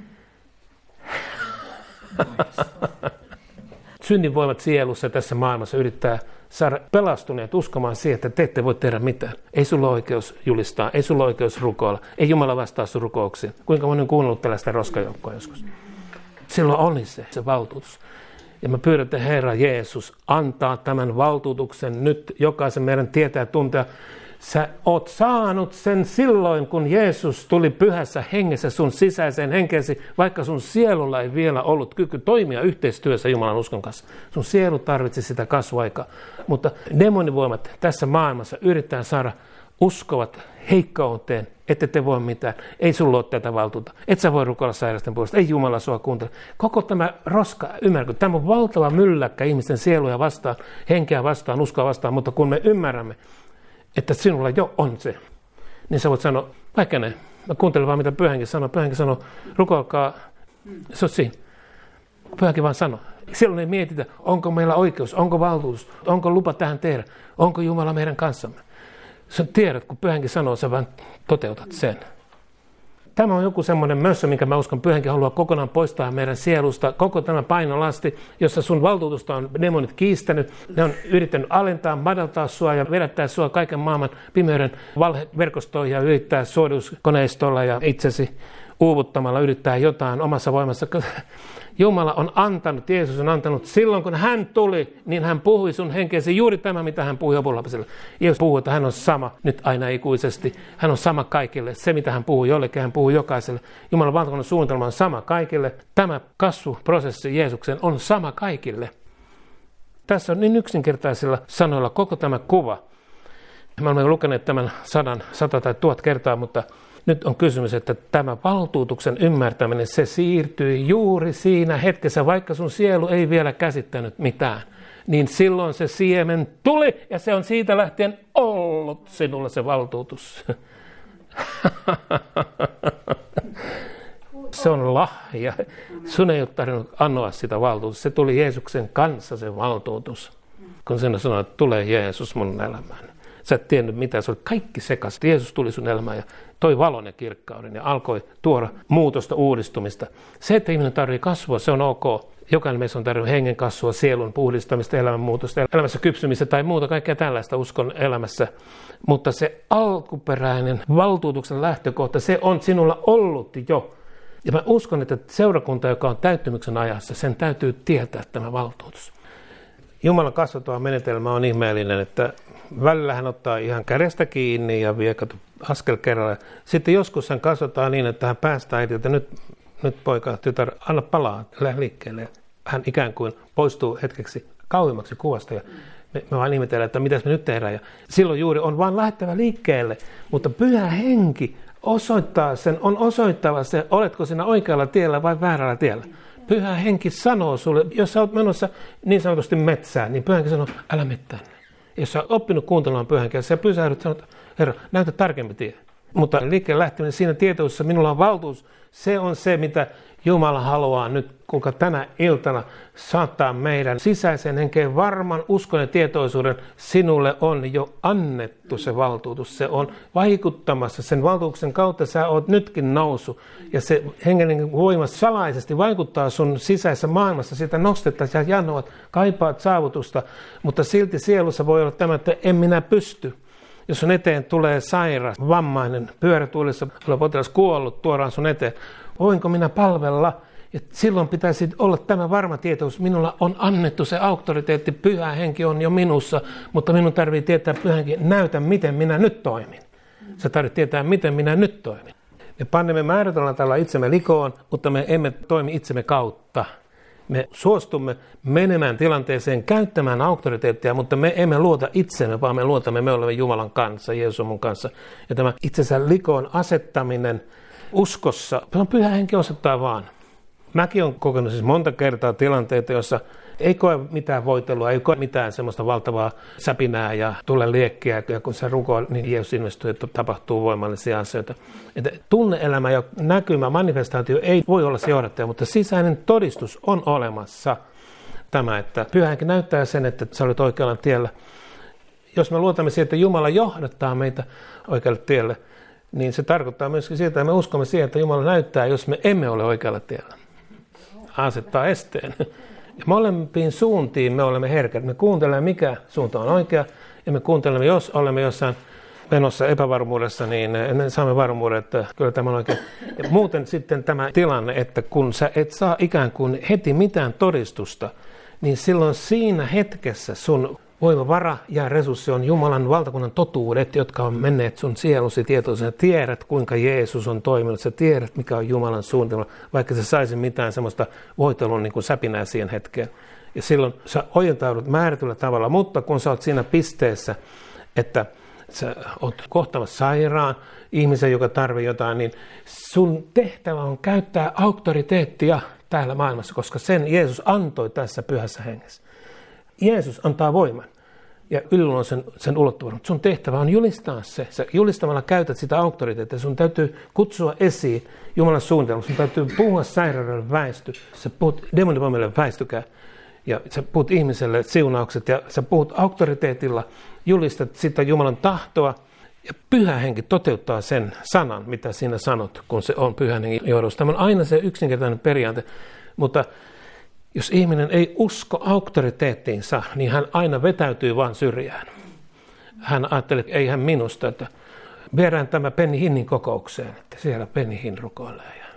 Synnin voimat sielussa tässä maailmassa yrittää saada pelastuneet uskomaan siihen, että te ette voi tehdä mitään. Ei sulla ole oikeus julistaa, ei sulla ole oikeus rukoilla, ei Jumala vastaa sun rukouksiin. Kuinka moni on kuunnellut tällaista roskajoukkoa joskus? Silloin oli se valtuutus. Ja mä pyydän, että Herra Jeesus antaa tämän valtuutuksen nyt jokaisen meidän tietää tuntea. Sä oot saanut sen silloin, kun Jeesus tuli Pyhässä Hengessä sun sisäiseen henkeesi, vaikka sun sielulla ei vielä ollut kyky toimia yhteistyössä Jumalan uskon kanssa. Sun sielu tarvitsi sitä kasvuaikaa, mutta demonivoimat tässä maailmassa yrittää saada uskovat heikkouteen, ette te voi mitään. Ei sulla ole tätä valtuutta. Et sä voi rukoilla sairasten puolesta. Ei Jumala sua kuuntele. Koko tämä roska, ymmärrykö? Tämä on valtava mylläkkä ihmisten sieluja vastaan, henkeä vastaan, uskoa vastaan, mutta kun me ymmärrämme, että sinulla jo on se, niin sä voit sanoa, vaikka ne, mä kuuntelen vaan mitä Pyhä Henki sanoo. Pyhä Henki sanoo, rukoilkaa, se on siinä. Pyhä Henki vaan sanoo. Silloin ei mietitä, onko meillä oikeus, onko valtuus, onko lupa tähän tehdä, onko Jumala meidän kanssamme. Sä tiedät, kun Pyhä Henki sanoo, sä vaan toteutat sen. Tämä on joku semmoinen mössö, minkä mä uskon Pyhä Henki haluaa kokonaan poistaa meidän sielusta. Koko tämä painolasti, jossa sun valtuutusta on demonit kiistänyt. Ne on yrittänyt alentaa, madaltaa sua ja vedättää sua kaiken maailman pimeyden valheverkostoon ja yrittää suoduuskoneistolla ja itsesi uuvuttamalla yrittää jotain omassa voimassa. Jumala on antanut, Jeesus on antanut, silloin kun hän tuli, niin hän puhui sun henkeesi juuri tämä, mitä hän puhui apulapselle. Jeesus puhui, että hän on sama nyt aina ikuisesti. Hän on sama kaikille. Se, mitä hän puhui jollekin, hän puhui jokaiselle. Jumalan valtakunnan suunnitelma on sama kaikille. Tämä kasvuprosessi Jeesuksen on sama kaikille. Tässä on niin yksinkertaisilla sanoilla koko tämä kuva. Me olemme lukeneet tämän 100 tai 1000 kertaa, mutta nyt on kysymys, että tämä valtuutuksen ymmärtäminen, se siirtyy juuri siinä hetkessä, vaikka sun sielu ei vielä käsittänyt mitään. Niin silloin se siemen tuli ja se on siitä lähtien ollut sinulla se valtuutus. Se on lahja. Sun ei ole tarvinnut anoa sitä valtuutusta. Se tuli Jeesuksen kanssa se valtuutus. Kun sinä sanoit, että tulee Jeesus mun elämään. Sä et tiennyt mitä, se oli kaikki sekaisin. Jeesus tuli sun elämään ja toi valon ja kirkkauden ja alkoi tuoda muutosta, uudistumista. Se, että ihminen tarvitsee kasvua, se on ok. Jokainen meistä on tarvinnut hengen kasvua, sielun puhdistamista, elämänmuutosta, elämässä kypsymistä tai muuta, kaikkea tällaista uskon elämässä. Mutta se alkuperäinen valtuutuksen lähtökohta, se on sinulla ollut jo. Ja mä uskon, että seurakunta, joka on täyttymyksen ajassa, sen täytyy tietää tämä valtuutus. Jumalan kasvattava menetelmä on ihmeellinen, että välillä hän ottaa ihan kädestä kiinni ja vie askel kerralla. Sitten joskus hän kasvattaa niin, että hän päästää äiti, että nyt poika, tytär, anna palaa, lähde liikkeelle. Hän ikään kuin poistuu hetkeksi kauemmaksi kuvasta ja me vaan ihmetellään, että mitäs me nyt tehdään. Ja silloin juuri on vaan lähdettävä liikkeelle, mutta Pyhä Henki osoittaa sen, on osoittava se, oletko sinä oikealla tiellä vai väärällä tiellä. Pyhä Henki sanoo sulle, jos sä oot menossa niin sanotusti metsään, niin Pyhä Henki sanoo, älä mene tänne. Jos sä oot oppinut kuuntelemaan Pyhä Henkeä, sä pysähdyt, sanot, Herra, näytä tarkempi tie. Mutta liikkeelle lähteminen siinä tietoisuudessa, minulla on valtuus, se on se, mitä Jumala haluaa nyt, kuinka tänä iltana saattaa meidän sisäiseen henkeen varman uskon ja tietoisuuden. Sinulle on jo annettu se valtuutus. Se on vaikuttamassa. Sen valtuuksen kautta sä oot nytkin noussut. Ja se hengellinen voima salaisesti vaikuttaa sun sisäisessä maailmassa. Sitä nostetaan ja janoat, kaipaat saavutusta. Mutta silti sielussa voi olla tämä, että en minä pysty. Jos sun eteen tulee sairas, vammainen, pyörätuolissa oleva potilas kuollut, tuodaan sun eteen. Voinko minä palvella? Ja silloin pitäisi olla tämä varma tietoisuus. Minulla on annettu se auktoriteetti, pyhä henki on jo minussa, mutta minun tarvitsee tietää pyhä henki, näytä miten minä nyt toimin. Sä tarvitset tietää, miten minä nyt toimin. Me panemme määrätellä tällä itsemme likoon, mutta me emme toimi itsemme kautta. Me suostumme menemään tilanteeseen, käyttämään auktoriteettia, mutta me emme luota itsemme, vaan me luotamme, me olemme Jumalan kanssa, Jeesus on mun kanssa. Ja tämä itsensä likoon asettaminen uskossa, se on pyhä henki osoittaa vaan. Mäkin olen kokenut siis monta kertaa tilanteita, joissa ei koe mitään voitelua, ei koe mitään semmoista valtavaa säpinää ja tule liekkiä, ja kun sä rukoilet, niin Jeesus investoii, että tapahtuu voimallisia asioita. Että tunne-elämä ja näkymä, manifestaatio ei voi olla se johdattaja, mutta sisäinen todistus on olemassa. Tämä, että pyhä henki näyttää sen, että sä olet oikealla tiellä. Jos me luotamme siihen, että Jumala johdattaa meitä oikealle tielle, niin se tarkoittaa myöskin sitä, että me uskomme siihen, että Jumala näyttää, jos me emme ole oikealla tiellä. Asettaa esteen. Ja molempiin suuntiin me olemme herkät. Me kuuntelemme, mikä suunta on oikea, ja me kuuntelemme, jos olemme jossain menossa epävarmuudessa, niin saamme varmuuden, että kyllä tämä on oikein. Ja muuten sitten tämä tilanne, että kun sä et saa ikään kuin heti mitään todistusta, niin silloin siinä hetkessä sun voimavara ja resurssi on Jumalan valtakunnan totuudet, jotka on menneet sun sielusi tietoisen. Sä tiedät, kuinka Jeesus on toiminut. Sä tiedät, mikä on Jumalan suunnitelma, vaikka sä saisi mitään semmoista voitelun niin kuin säpinää siihen hetkeen. Ja silloin sä ojentaudut määrätyllä tavalla, mutta kun sä oot siinä pisteessä, että sä oot kohtaamassa sairaan ihmisen, joka tarvitsee jotain, niin sun tehtävä on käyttää auktoriteettia täällä maailmassa, koska sen Jeesus antoi tässä pyhässä hengessä. Jeesus antaa voiman ja yllä on sen ulottuvuuden. Sun tehtävä on julistaa se. Sä julistamalla käytät sitä auktoriteettia. Sun täytyy kutsua esiin Jumalan suunnitelma. Sun täytyy puhua sairaudelle väisty. Sä puhut demonivoimille väistykää. Ja sä puhut ihmiselle siunaukset ja sä puhut auktoriteetilla. Julistat sitä Jumalan tahtoa. Ja pyhä henki toteuttaa sen sanan, mitä sinä sanot, kun se on pyhän hengen johdossa. Tämä on aina se yksinkertainen periaate. Mutta jos ihminen ei usko auktoriteettiinsa, niin hän aina vetäytyy vaan syrjään. Hän ajattelee, että ei hän minusta, että viedään tämä Penny Hinnin kokoukseen, että siellä Penny Hinn rukoilee. Ja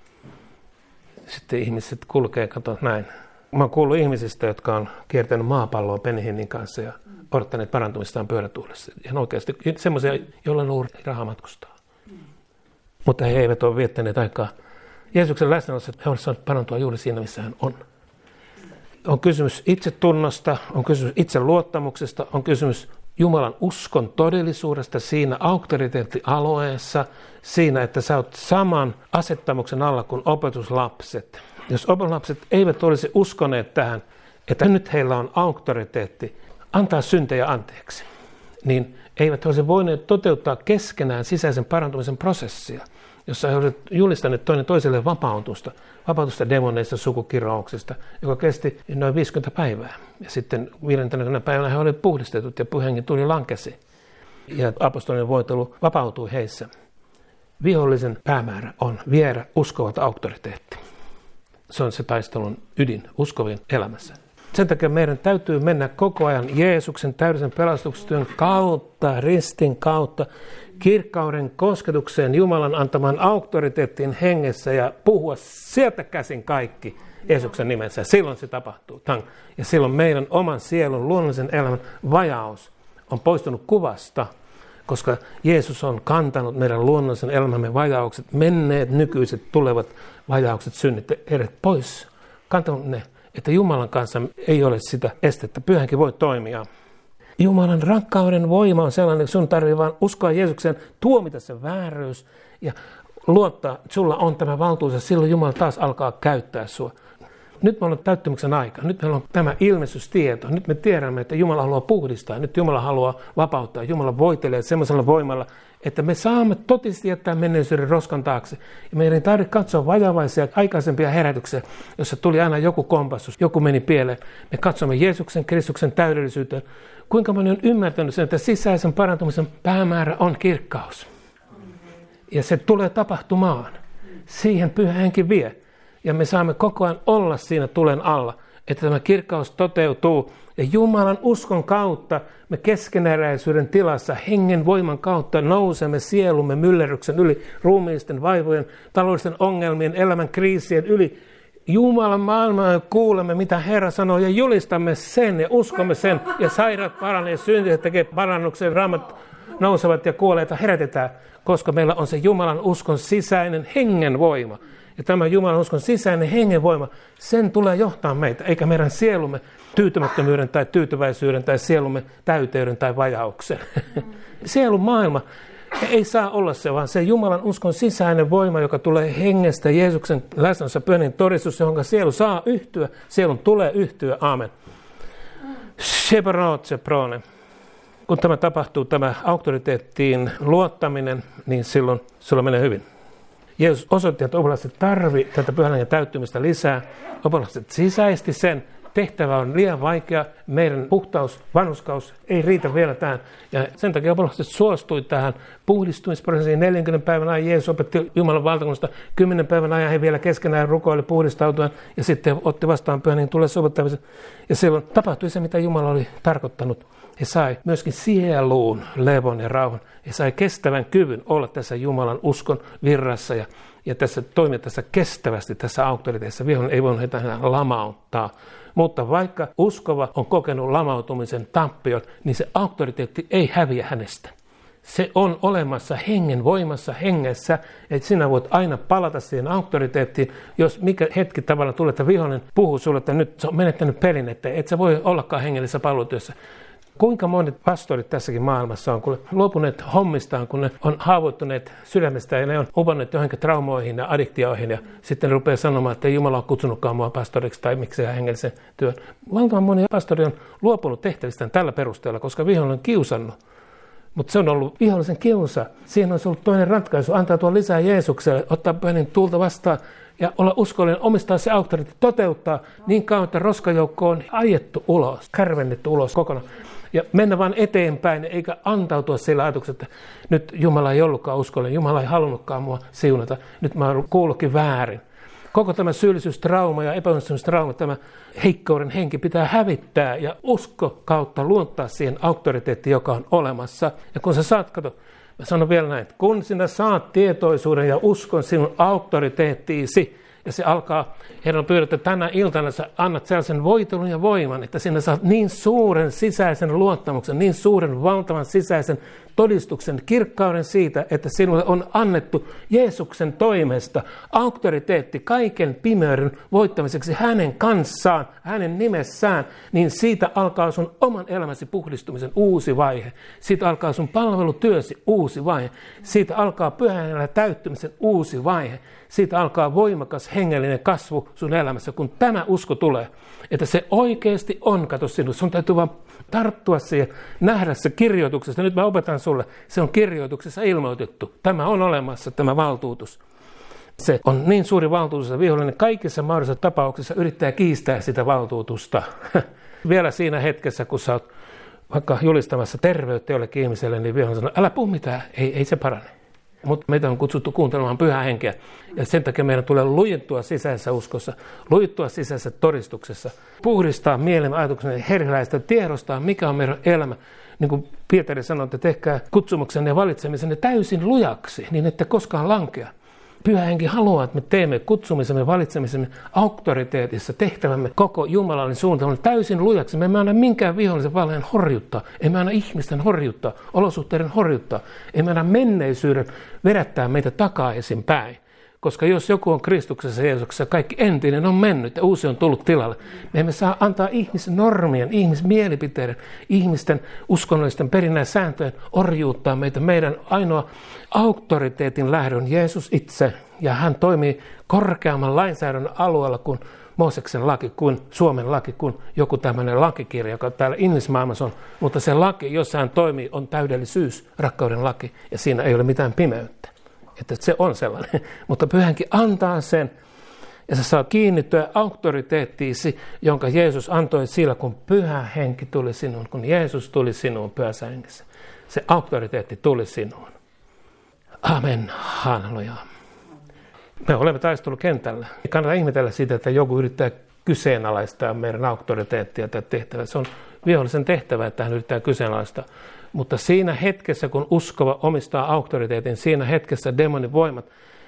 sitten ihmiset kulkee, kato näin. Mä oon kuullut ihmisistä, jotka on kiertänyt maapalloa Penny Hinnin kanssa ja odottaneet parantumistaan pyörätuulessa. Ihan oikeasti semmoisia, joilla on ollut rahaa matkustaa. Mutta he eivät ole viettäneet aikaa Jeesuksen läsnäolossa, että he ovat saaneet parantua juuri siinä, missä hän on. On kysymys itsetunnosta, on kysymys itseluottamuksesta, on kysymys Jumalan uskon todellisuudesta siinä auktoriteettialueessa, siinä, että sä oot saman asettamuksen alla kuin opetuslapset. Jos opetuslapset eivät olisi uskoneet tähän, että nyt heillä on auktoriteetti antaa syntejä anteeksi, niin eivät olisi voineet toteuttaa keskenään sisäisen parantumisen prosessia, jossa he olivat julistaneet toinen toiselle vapautusta demoneista, sukukirouksista, joka kesti noin 50 päivää. Ja sitten 50. päivänä he olivat puhdistetut ja pyhä henki tuli lankesi. Ja apostolinen voitelu vapautui heissä. Vihollisen päämäärä on viedä uskovat auktoriteetti. Se on se taistelun ydin uskovien elämässä. Sen takia meidän täytyy mennä koko ajan Jeesuksen täydellisen pelastustyön kautta, ristin kautta, kirkkauden kosketukseen Jumalan antaman auktoriteettiin hengessä ja puhua sieltä käsin kaikki Jeesuksen nimensä. Silloin se tapahtuu. Ja silloin meidän oman sielun luonnollisen elämän vajaus on poistunut kuvasta, koska Jeesus on kantanut meidän luonnollisen elämämme vajaukset, menneet, nykyiset, tulevat vajaukset, synnit, eret pois. Kantanut ne, että Jumalan kanssa ei ole sitä estettä. Pyhä henki voi toimia. Jumalan rakkauden voima on sellainen, että sun tarvitsee vaan uskoa Jeesukseen, tuomita se vääryys ja luottaa, että sulla on tämä valtuus ja silloin Jumala taas alkaa käyttää sua. Nyt me ollaan täyttymyksen aika. Nyt meillä on tämä ilmestystieto. Nyt me tiedämme, että Jumala haluaa puhdistaa. Nyt Jumala haluaa vapauttaa. Jumala voitelee semmoisella voimalla, että me saamme totisesti jättää menneisyyden roskan taakse. Ja meidän ei tarvitse katsoa vajavaisia aikaisempia herätyksiä, jossa tuli aina joku kompassus, joku meni pieleen. Me katsomme Jeesuksen, Kristuksen täydellisyyteen. Kuinka moni on ymmärtänyt sen, että sisäisen parantumisen päämäärä on kirkkaus. Ja se tulee tapahtumaan. Siihen Pyhä Henki vie. Ja me saamme koko ajan olla siinä tulen alla, että tämä kirkkaus toteutuu. Ja Jumalan uskon kautta me keskeneräisyyden tilassa, hengen voiman kautta nousemme sielumme myllerryksen yli, ruumiillisten vaivojen, taloudellisten ongelmien, elämän kriisien yli. Jumalan maailmaa kuulemme, mitä Herra sanoo, ja julistamme sen ja uskomme sen. Ja sairaat paranee ja syntiset tekee parannuksen, raamat nousevat ja kuolleita herätetään, koska meillä on se Jumalan uskon sisäinen hengen voima. Ja tämä Jumalan uskon sisäinen hengen voima, sen tulee johtaa meitä, eikä meidän sielumme tyytymättömyyden tai tyytyväisyyden tai sielumme täyteyden tai vajauksen. Sielun maailma ei saa olla se, vaan se Jumalan uskon sisäinen voima, joka tulee hengestä, Jeesuksen läsnäolossa pyhän todistus, johon sielu saa yhtyä, sielun tulee yhtyä. Aamen. Kun tämä tapahtuu, tämä auktoriteettiin luottaminen, niin silloin sulla menee hyvin. Jeesus osoitti, että oppilaiset tarvitsevat tätä pyhän hengen täyttymistä lisää. Oppilaiset sisäisti sen. Tehtävä on liian vaikea. Meidän puhtaus, vanhuskaus ei riitä vielä tähän. Ja sen takia oppilaiset suostui tähän puhdistumisprosessiin 40 päivän ajan. Jeesus opetti Jumalan valtakunnasta 10 päivän ajan. He vielä keskenään rukoili puhdistautuen ja sitten otti vastaan pyhän hengen tulee sovittamisen. Ja silloin tapahtui se, mitä Jumala oli tarkoittanut. He sai myöskin sieluun levon ja rauhan. He sai kestävän kyvyn olla tässä Jumalan uskon virrassa ja tässä toimia tässä kestävästi tässä auktoriteetissa. Vihollinen ei voinut heitä lamauttaa. Mutta vaikka uskova on kokenut lamautumisen tappion, niin se auktoriteetti ei häviä hänestä. Se on olemassa hengen voimassa, hengessä, että sinä voit aina palata siihen auktoriteettiin, jos mikä hetki tavallaan tulee, että vihollinen puhuu sulle, että nyt se on menettänyt pelin, että et sä voi ollakaan hengellisessä palvelutyössä. Kuinka monet pastorit tässäkin maailmassa on luopuneet hommistaan, kun ne on haavoittuneet sydämestä ja ne on upanneet johonkin traumoihin ja addiktioihin ja sitten ne rupeaa sanomaan, että ei Jumala ole kutsunutkaan mua pastoriksi tai miksei hengellisen työn. Valtavan moni pastori on luopunut tehtävistään tällä perusteella, koska vihollinen on kiusannut. Mutta se on ollut vihollisen kiusa. Siihen on ollut toinen ratkaisu, antaa tuon lisää Jeesukselle, ottaa pyhän tulta vastaan ja olla uskollinen, omistaa se auktoriteetti, toteuttaa niin kauan, että roskajoukko on ajettu ulos, kärvennetty ulos kokonaan. Ja mennä vaan eteenpäin, eikä antautua sillä ajatuksella, että nyt Jumala ei ollutkaan uskollinen, Jumala ei halunnutkaan mua siunata, nyt mä oon kuullutkin väärin. Koko tämä syyllisyystrauma ja epäonnistumistrauma, tämä heikkouden henki pitää hävittää ja usko kautta luottaa siihen auktoriteettiin, joka on olemassa. Ja kun sä saat, kato, mä sanon vielä näin, että kun sinä saat tietoisuuden ja uskon sinun auktoriteettiisi, ja se alkaa, Herran pyydettä tänä iltana sä annat sellaisen voitelun ja voiman, että sinä saat niin suuren sisäisen luottamuksen, niin suuren valtavan sisäisen todistuksen, kirkkauden siitä, että sinulle on annettu Jeesuksen toimesta auktoriteetti kaiken pimeyden voittamiseksi hänen kanssaan, hänen nimessään, niin siitä alkaa sun oman elämäsi puhdistumisen uusi vaihe. Siitä alkaa sun palvelutyösi uusi vaihe. Siitä alkaa pyhän hengen täyttymisen uusi vaihe. Siitä alkaa voimakas hengellinen kasvu sun elämässä, kun tämä usko tulee, että se oikeasti on, kato sinussa. Sun täytyy vaan tarttua siihen, nähdä se kirjoituksessa. Nyt mä opetan sulle, se on kirjoituksessa ilmoitettu. Tämä on olemassa, tämä valtuutus. Se on niin suuri valtuutus, että vihollinen kaikissa mahdollisissa tapauksissa yrittää kiistää sitä valtuutusta. Vielä siinä hetkessä, kun sä oot vaikka julistamassa terveyttä jollekin ihmiselle, niin vihollinen sanoo, älä puhu mitään, ei se parane. Mutta meitä on kutsuttu kuuntelemaan pyhää henkeä. Ja sen takia meidän tulee lujittua sisäisessä uskossa, lujittua sisäisessä todistuksessa, puhdistaa mielemme ajatuksen herhiläistä, tiedostaa mikä on meidän elämä. Niin kuin Pietari sanoi, että tehkää kutsumuksen ja valitsemisen täysin lujaksi, niin ette koskaan lankea. Pyhä henki haluaa, että me teemme kutsumisemme, valitsemisemme auktoriteetissa tehtävämme koko Jumalan suunnitelman täysin lujaksi. Me emme anna minkään vihollisen valheen horjuttaa, emme anna ihmisten horjuttaa, olosuhteiden horjuttaa, emme anna menneisyyden vedättää meitä takaisin päin. Koska jos joku on Kristuksessa ja Jeesuksessa, kaikki entinen on mennyt ja uusi on tullut tilalle. Me emme saa antaa ihmisnormien, ihmismielipiteiden, ihmisten uskonnollisten perinnäissääntöjen orjuuttaa meitä. Meidän ainoa auktoriteetin lähde on Jeesus itse. Ja hän toimii korkeamman lainsäädännön alueella kuin Mooseksen laki, kuin Suomen laki, kuin joku tämmöinen lakikirja, joka täällä ihmismaailmassa on. Mutta se laki, jossa hän toimii, on täydellisyys, rakkauden laki, ja siinä ei ole mitään pimeyttä. Että se on sellainen. Mutta Pyhä Henki antaa sen, ja sä saat kiinnittyä auktoriteettiisi, jonka Jeesus antoi sillä, kun Pyhä Henki tuli sinuun, kun Jeesus tuli sinuun Pyhässä Hengessä. Se auktoriteetti tuli sinuun. Amen. Halleluja. Me olemme taistelukentällä. Ei kannata ihmetellä sitä, että joku yrittää kyseenalaistaa meidän auktoriteettia tai tehtävää. Se on vihollisen tehtävä, että hän yrittää kyseenalaistaa. Mutta siinä hetkessä, kun uskova omistaa auktoriteetin, siinä hetkessä demonin voimat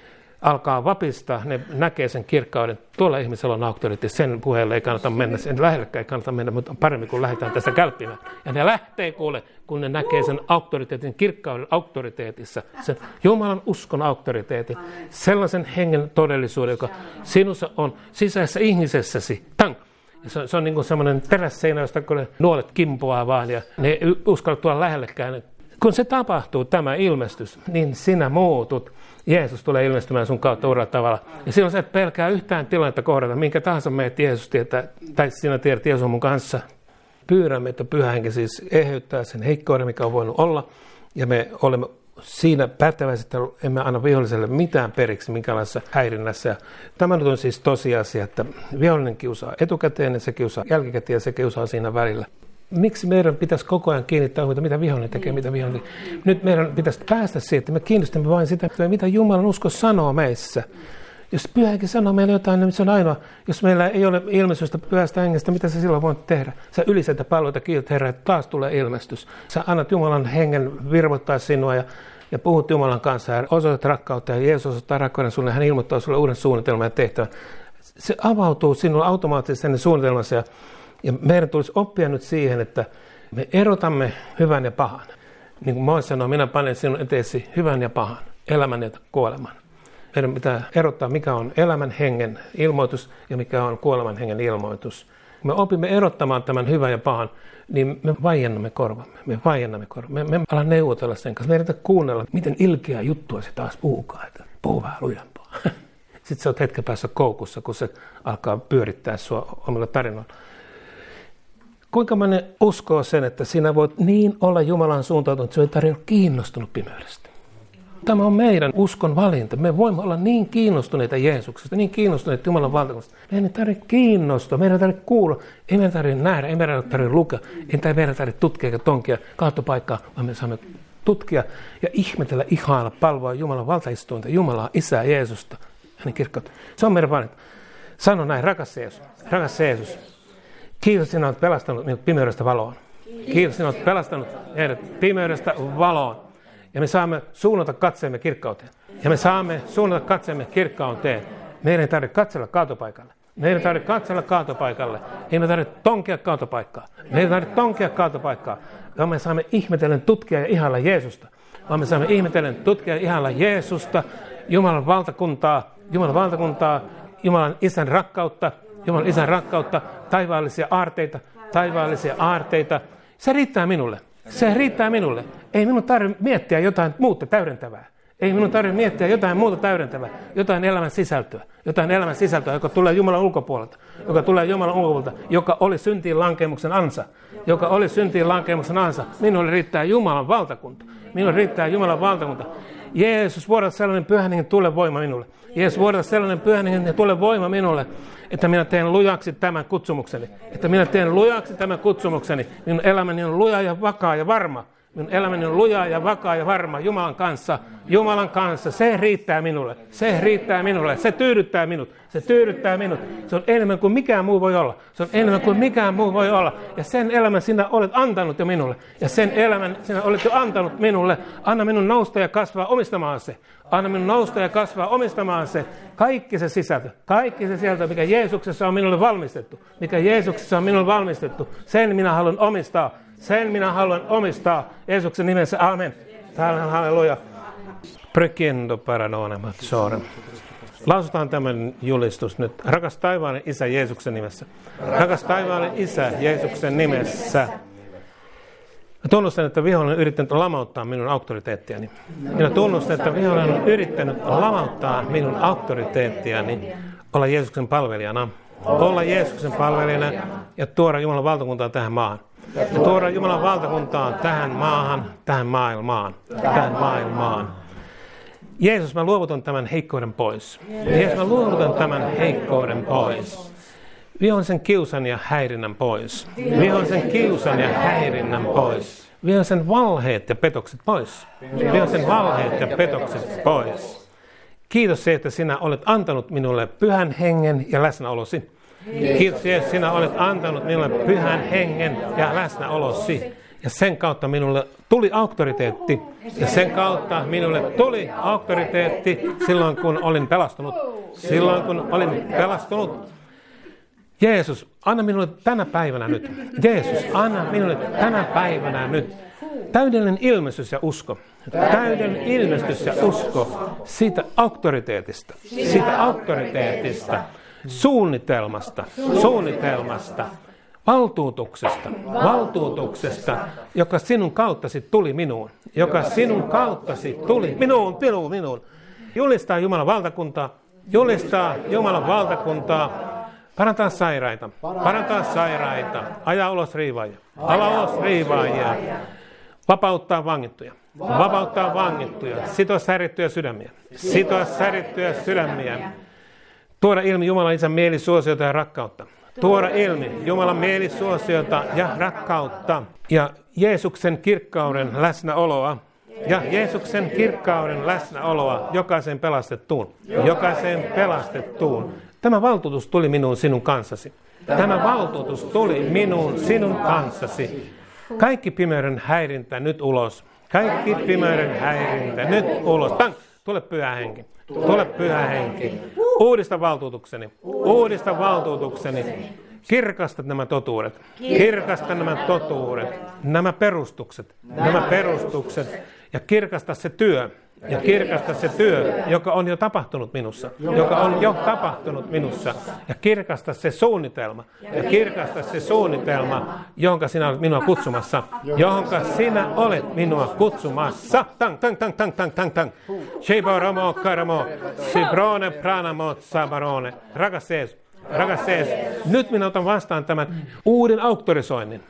alkaa vapistaa, ne näkee sen kirkkauden. Tuolla ihmisellä on auktoriteetti, sen puheelle ei kannata mennä, sen lähellekään ei kannata mennä, mutta on paremmin kuin lähdetään tästä kälppimään. Ja ne lähtee kuule, kun ne näkee sen auktoriteetin, kirkkauden auktoriteetissa, sen Jumalan uskon auktoriteetin, sellaisen hengen todellisuuden, joka sinussa on sisäisessä ihmisessäsi. Tang! Se on niin kuin semmoinen terässeinä, josta kun ne nuolet kimpoaa vaan ja ne ei uskalla tuolla lähellekään. Kun se tapahtuu, tämä ilmestys, niin sinä muutut. Jeesus tulee ilmestymään sun kautta uudella tavalla. Ja silloin sä et pelkää yhtään tilannetta kohdata, minkä tahansa meidät Jeesus tietää, tai sinä tiedät Jeesus on mun kanssa. Pyydämme, että Pyhä Henki siis eheyttää sen heikkouden, mikä on voinut olla. Ja me olemme siinä päteväisiä, että emme anna viholliselle mitään periksi minkälaisessa häirinnässä. Tämä nyt on siis tosiasia, että vihollinen kiusaa etukäteen, ja se kiusaa jälkikäteen ja se kiusaa siinä välillä. Miksi meidän pitäisi koko ajan kiinnittää huomiota, mitä vihollinen tekee, mitä vihollinen tekee? Nyt meidän pitäisi päästä siihen, että me kiinnistämme vain sitä, mitä Jumalan usko sanoo meissä. Jos Pyhä Henki sanoo meille jotain, niin se on ainoa. Jos meillä ei ole ilmestystä Pyhästä Hengestä, mitä sä silloin voit tehdä? Sä ylistät ja palvelut kiität Herra, että taas tulee ilmestys. Sä annat Jumalan hengen virvoittaa sinua ja puhut Jumalan kanssa ja osoitat rakkautta ja Jeesus osoittaa rakkauden sulle. Hän ilmoittaa sulle uuden suunnitelman ja tehtävän. Se avautuu sinulle automaattisesti hänen suunnitelmansa ja meidän tulisi oppia nyt siihen, että me erotamme hyvän ja pahan. Niin kuin Mooses sanoi, minä panen sinun eteesi hyvän ja pahan, elämän ja kuoleman. Meidän pitää erottaa, mikä on elämän hengen ilmoitus ja mikä on kuoleman hengen ilmoitus. Kun me opimme erottamaan tämän hyvän ja pahan, niin me vaiennamme korvamme. Me emme ala neuvotella sen kanssa. Me ei yritä kuunnella, miten ilkeää juttua se taas puhukaan. Puhu vähän lujempaa. Sitten sä oot hetken päässä koukussa, kun se alkaa pyörittää sua omilla tarinoilla. Kuinka moni uskoo sen, että sinä voit niin olla Jumalan suuntautunut, että sinä ei tarvitse olla kiinnostunut pimeydestä. Tämä on meidän uskon valinta. Me voimme olla niin kiinnostuneita Jeesuksesta, niin kiinnostuneita Jumalan valtakunnasta. Meidän ei tarvitse kiinnostua, meidän ei tarvitse kuulla, ei meidän tarvitse nähdä, ei meidän tarvitse lukea, ei meidän tarvitse tutkia eikä tonkia kaattopaikkaa, vaan me saamme tutkia ja ihmetellä, ihailla, palvoa Jumalan valtaistuinta, Jumalaa, Isää, Jeesusta, hänen kirkkautta. Se on meidän valinta. Sano näin, rakas Jeesus. Kiitos, sinä olet pelastanut minut pimeydestä valoon. Kiitos, sinä olet pelastanut meidät pimeydestä valoon. Ja me saamme suunnata katseemme kirkkauteen. Meidän ei tarvitse katsella kaatopaikalle. Ei me tarvitse tonkia kaatopaikkaa. Vaan me saamme ihmetellen tutkia ja ihailla Jeesusta. Jumalan valtakuntaa, Jumalan Isän rakkautta, taivaallisia aarteita. Se riittää minulle. Ei minun tarvitse miettiä jotain muuta täydentävää. Jotain elämän sisältöä, joka tulee Jumalan ulkopuolelta, joka oli syntiin lankemuksen ansa. Minulle riittää Jumalan valtakunta. Jeesus, vuodata sellainen Pyhän Hengen tule voima minulle. Että minä teen lujaksi tämän kutsumukseni. Minun elämäni on luja ja vakaa ja varma. Jumalan kanssa. Se riittää minulle. Se tyydyttää minut. Se on enemmän kuin mikään muu voi olla. Ja sen elämän sinä olet antanut jo minulle. Anna minun nousta ja kasvaa omistamaan se. Kaikki se sisältö, mikä Jeesuksessa on minulle valmistettu. Sen minä haluan omistaa. Jeesuksen nimessä, amen. Halleluja. Prekendo paranone matsore. Lausutaan tämän julistus nyt. Rakas taivaallinen Isä Jeesuksen nimessä. Mä tunnustan, että vihollinen on yrittänyt lamauttaa minun auktoriteettiani. Olla Jeesuksen palvelijana. olla Jeesuksen palvelijana ja tuoda Jumalan valtakuntaa tähän maahan. Ja tuoda Jumalan valtakuntaa tähän maahan, tähän maailmaan. Jeesus, mä luovutan tämän heikkouden pois. Jeesus, mä luovutan tämän heikkouden pois. Vihollisen kiusan ja häirinnän pois. Vihollisen kiusan ja häirinnän pois. Vihollisen valheet ja petokset pois. Vihollisen valheet ja petokset pois. Kiitos se, että sinä olet antanut minulle pyhän hengen ja läsnäolosi. Kiitos Jeesus, sinä olet antanut minulle pyhän hengen ja läsnäolosi. Ja sen kautta minulle tuli auktoriteetti. Ja sen kautta minulle tuli auktoriteetti silloin, kun olin pelastunut. Silloin, kun olin pelastunut. Jeesus, anna minulle tänä päivänä nyt. Jeesus, anna minulle tänä päivänä nyt. Täydellinen ilmestys ja usko. Täydellinen ilmestys ja usko siitä auktoriteetista. Siitä auktoriteetista. Suunnitelmasta. Valtuutuksesta, joka sinun kauttasi tuli minuun. Joka sinun kauttasi tuli minuun. Julistaa Jumalan valtakuntaa. Julistaa Jumalan valtakuntaa. Parantaa sairaita. Ajaa ulos riivaajia. Vapauttaa vangittuja. Sitoa särjettyjä sydämiä. Tuoda ilmi Jumalan Isän mielisuosiota ja rakkautta. Tuoda ilmi Jumalan mielisuosiota ja rakkautta. Ja Jeesuksen kirkkauden läsnäoloa. Jokaiseen pelastettuun. Tämä valtuutus tuli minuun sinun kanssasi. Kaikki pimeyden häirintä nyt ulos. Tule pyhä henki. Uudista valtuutukseni. Kirkasta nämä totuudet. Nämä perustukset. Ja kirkasta se työ. Joka on jo tapahtunut minussa. Ja kirkasta se suunnitelma. Johonka sinä olet minua kutsumassa. Tang. Shibaramo karamo. Sibrone pranamot sabarone. Rakas Jeesus. Nyt minä otan vastaan tämän uuden auktorisoinnin.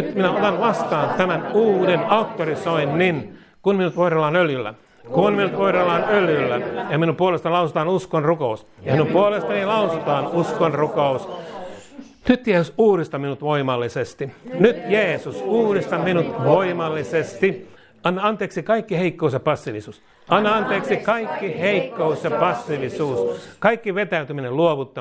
Kun minut voidellaan öljyllä. Ja minun puolestani lausutaan uskon rukous. Nyt Jeesus uudista minut voimallisesti. Anna anteeksi kaikki heikkous ja passiivisuus. Kaikki vetäytyminen,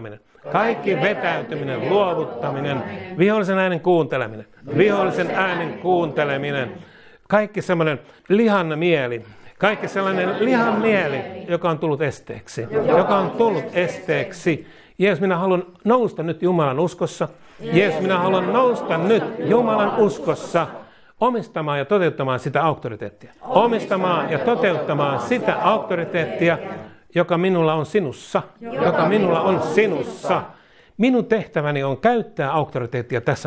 luovuttaminen. Vihollisen äänen kuunteleminen. Kaikki semmoinen lihan mieli. Kaikki sellainen lihan mieli, joka on tullut esteeksi. Jeesus, minä haluan nousta nyt Jumalan uskossa. Omistamaan ja toteuttamaan sitä auktoriteettia. Joka minulla on sinussa. Minun tehtäväni on käyttää auktoriteettia tässä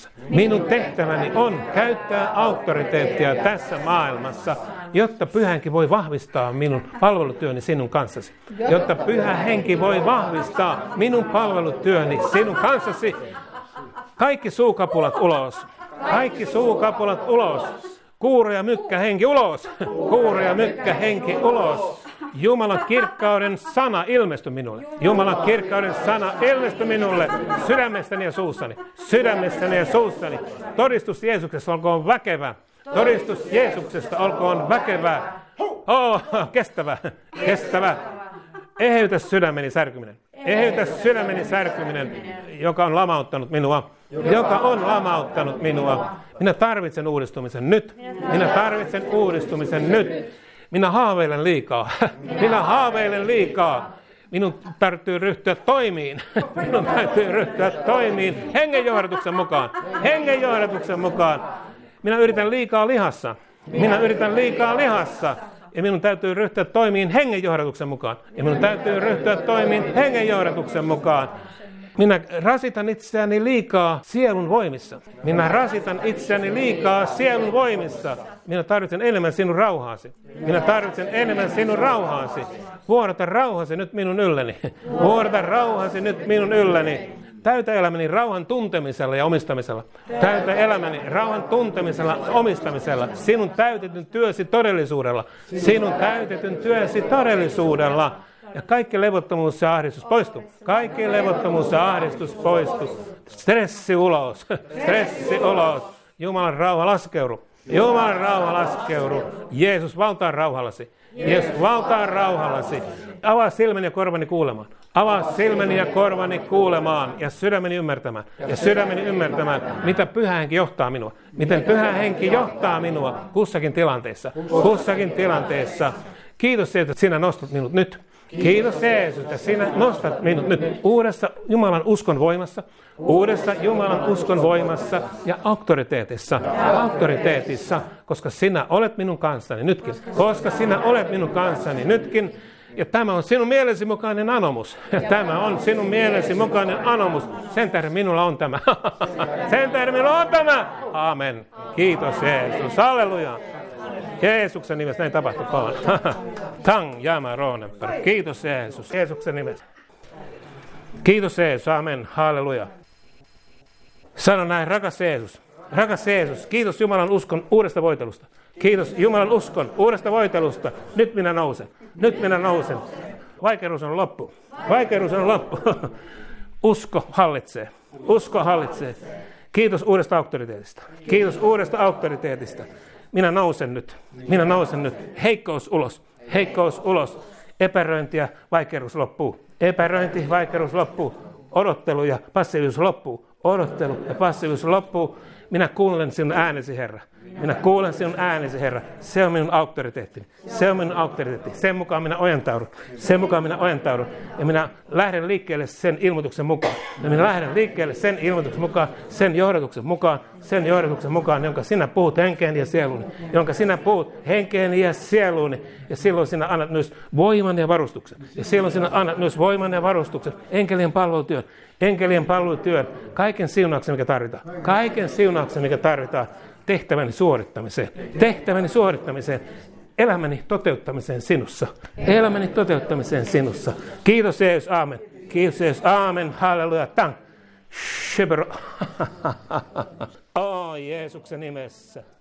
maailmassa. Jotta Pyhä Henki voi vahvistaa minun palvelutyöni sinun kanssasi. Kaikki suukapulat ulos. Kuuro ja mykkä henki ulos. Jumalan kirkkauden sana ilmestyi minulle. Sydämestäni ja suussani. Todistus Jeesuksesta olkoon väkevää. Kestävä. Eheytä sydämeni särkyminen, joka on lamauttanut minua. Minä tarvitsen uudistumisen nyt. Minä haaveilen liikaa. Minun täytyy ryhtyä toimiin. Hengen johdatuksen mukaan. Minä yritän liikaa lihassa. Ja minun täytyy ryhtyä toimiin hengen johdatuksen mukaan. Minä rasitan itseäni liikaa sielun voimissa. Minä tarvitsen enemmän sinun rauhaasi. Vuodata rauhasi nyt minun ylläni. Täytä elämäni rauhan tuntemisella ja omistamisella. Täytä elämäni rauhan tuntemisella ja omistamisella. Sinun täytetyn työsi todellisuudella. Sinun täytetyn työsi todellisuudella. Ja kaikki levottomuus ja ahdistus poistuu. Kaikki levottomuus ja ahdistus poistuu. Stressi ulos. Stressi ulos. Jumalan rauha laskeudu. Jumalan rauha laskeudu. Jeesus valtaa rauhallasi. Jeesus valtaa rauhallasi. Avaa silmäni ja korvani kuulemaan. Avaa silmäni ja korvani kuulemaan ja sydämeni ymmärtämään. Ja sydämeni ymmärtämään, mitä Pyhä Henki johtaa minua. Miten Pyhä Henki johtaa minua kussakin tilanteessa. Kussakin tilanteessa. Kiitos Jeesus, että sinä nostat minut nyt. Kiitos Jeesus, että sinä nostat minut nyt uudessa Jumalan uskon voimassa. Uudessa Jumalan uskon voimassa ja auktoriteetissa. Auktoriteetissa, koska sinä olet minun kanssani nytkin. Koska sinä olet minun kanssani nytkin. Ja tämä on sinun mielesi mukainen anomus. Ja tämä on sinun mielesi mukainen anomus. Sen tähden minulla on tämä. Sen tähden minulla on tämä. Amen. Kiitos Jeesus. Halleluja. Jeesuksen nimessä näin tapahtuu. Tang jama roonempär. Kiitos Jeesus. Jeesuksen nimessä. Kiitos Jeesus. Amen. Halleluja. Sano näin, rakas Jeesus. Rakas Jeesus. Kiitos Jumalan uskon uudesta voitelusta. Kiitos Jumalan uskon uudesta voitelusta. Nyt minä nousen. Nyt minä nousen. Vaikeus on loppu. Vaikeus on loppu. Usko hallitsee. Usko hallitsee. Kiitos uudesta auktoriteetista. Kiitos uudesta auktoriteetista. Minä nousen nyt. Minä nousen nyt. Heikkous ulos. Heikkous ulos. Epäröinti ja vaikeus loppuu. Epäröinti, vaikeus loppuu. Odottelu ja passiivisuus loppuu. Odottelu ja passiivisuus loppuu. Minä kuulen sinun äänesi, Herra. Minä kuulen sinun äänesi, Herra. Se on minun auktoriteettini. Se on minun auktoriteetti. Sen mukaan minä ojentaudun. Sen mukaan minä ojentaudun. Ja minä lähden liikkeelle sen ilmoituksen mukaan. Ja minä lähden liikkeelle sen ilmoituksen mukaan, sen johdatuksen mukaan, jonka sinä puhut henkeen ja sieluuni. Jonka sinä puhut henkeen ja sieluuni. Ja silloin sinä annat myös voiman ja varustuksen. Ja silloin sinä annat myös voiman ja varustuksen. Enkelien palvelutyön. Kaiken siunauksen, mikä tarvitaan. Kaiken siunauksen, mikä tarvitaan. Tehtäväni suorittamiseen. Tehtäväni suorittamiseen. Elämäni toteuttamiseen sinussa. Elämäni toteuttamiseen sinussa. Kiitos Jeesus, aamen. Kiitos Jeesus, aamen. Halleluja. Tang. Shebero. Jeesuksen nimessä.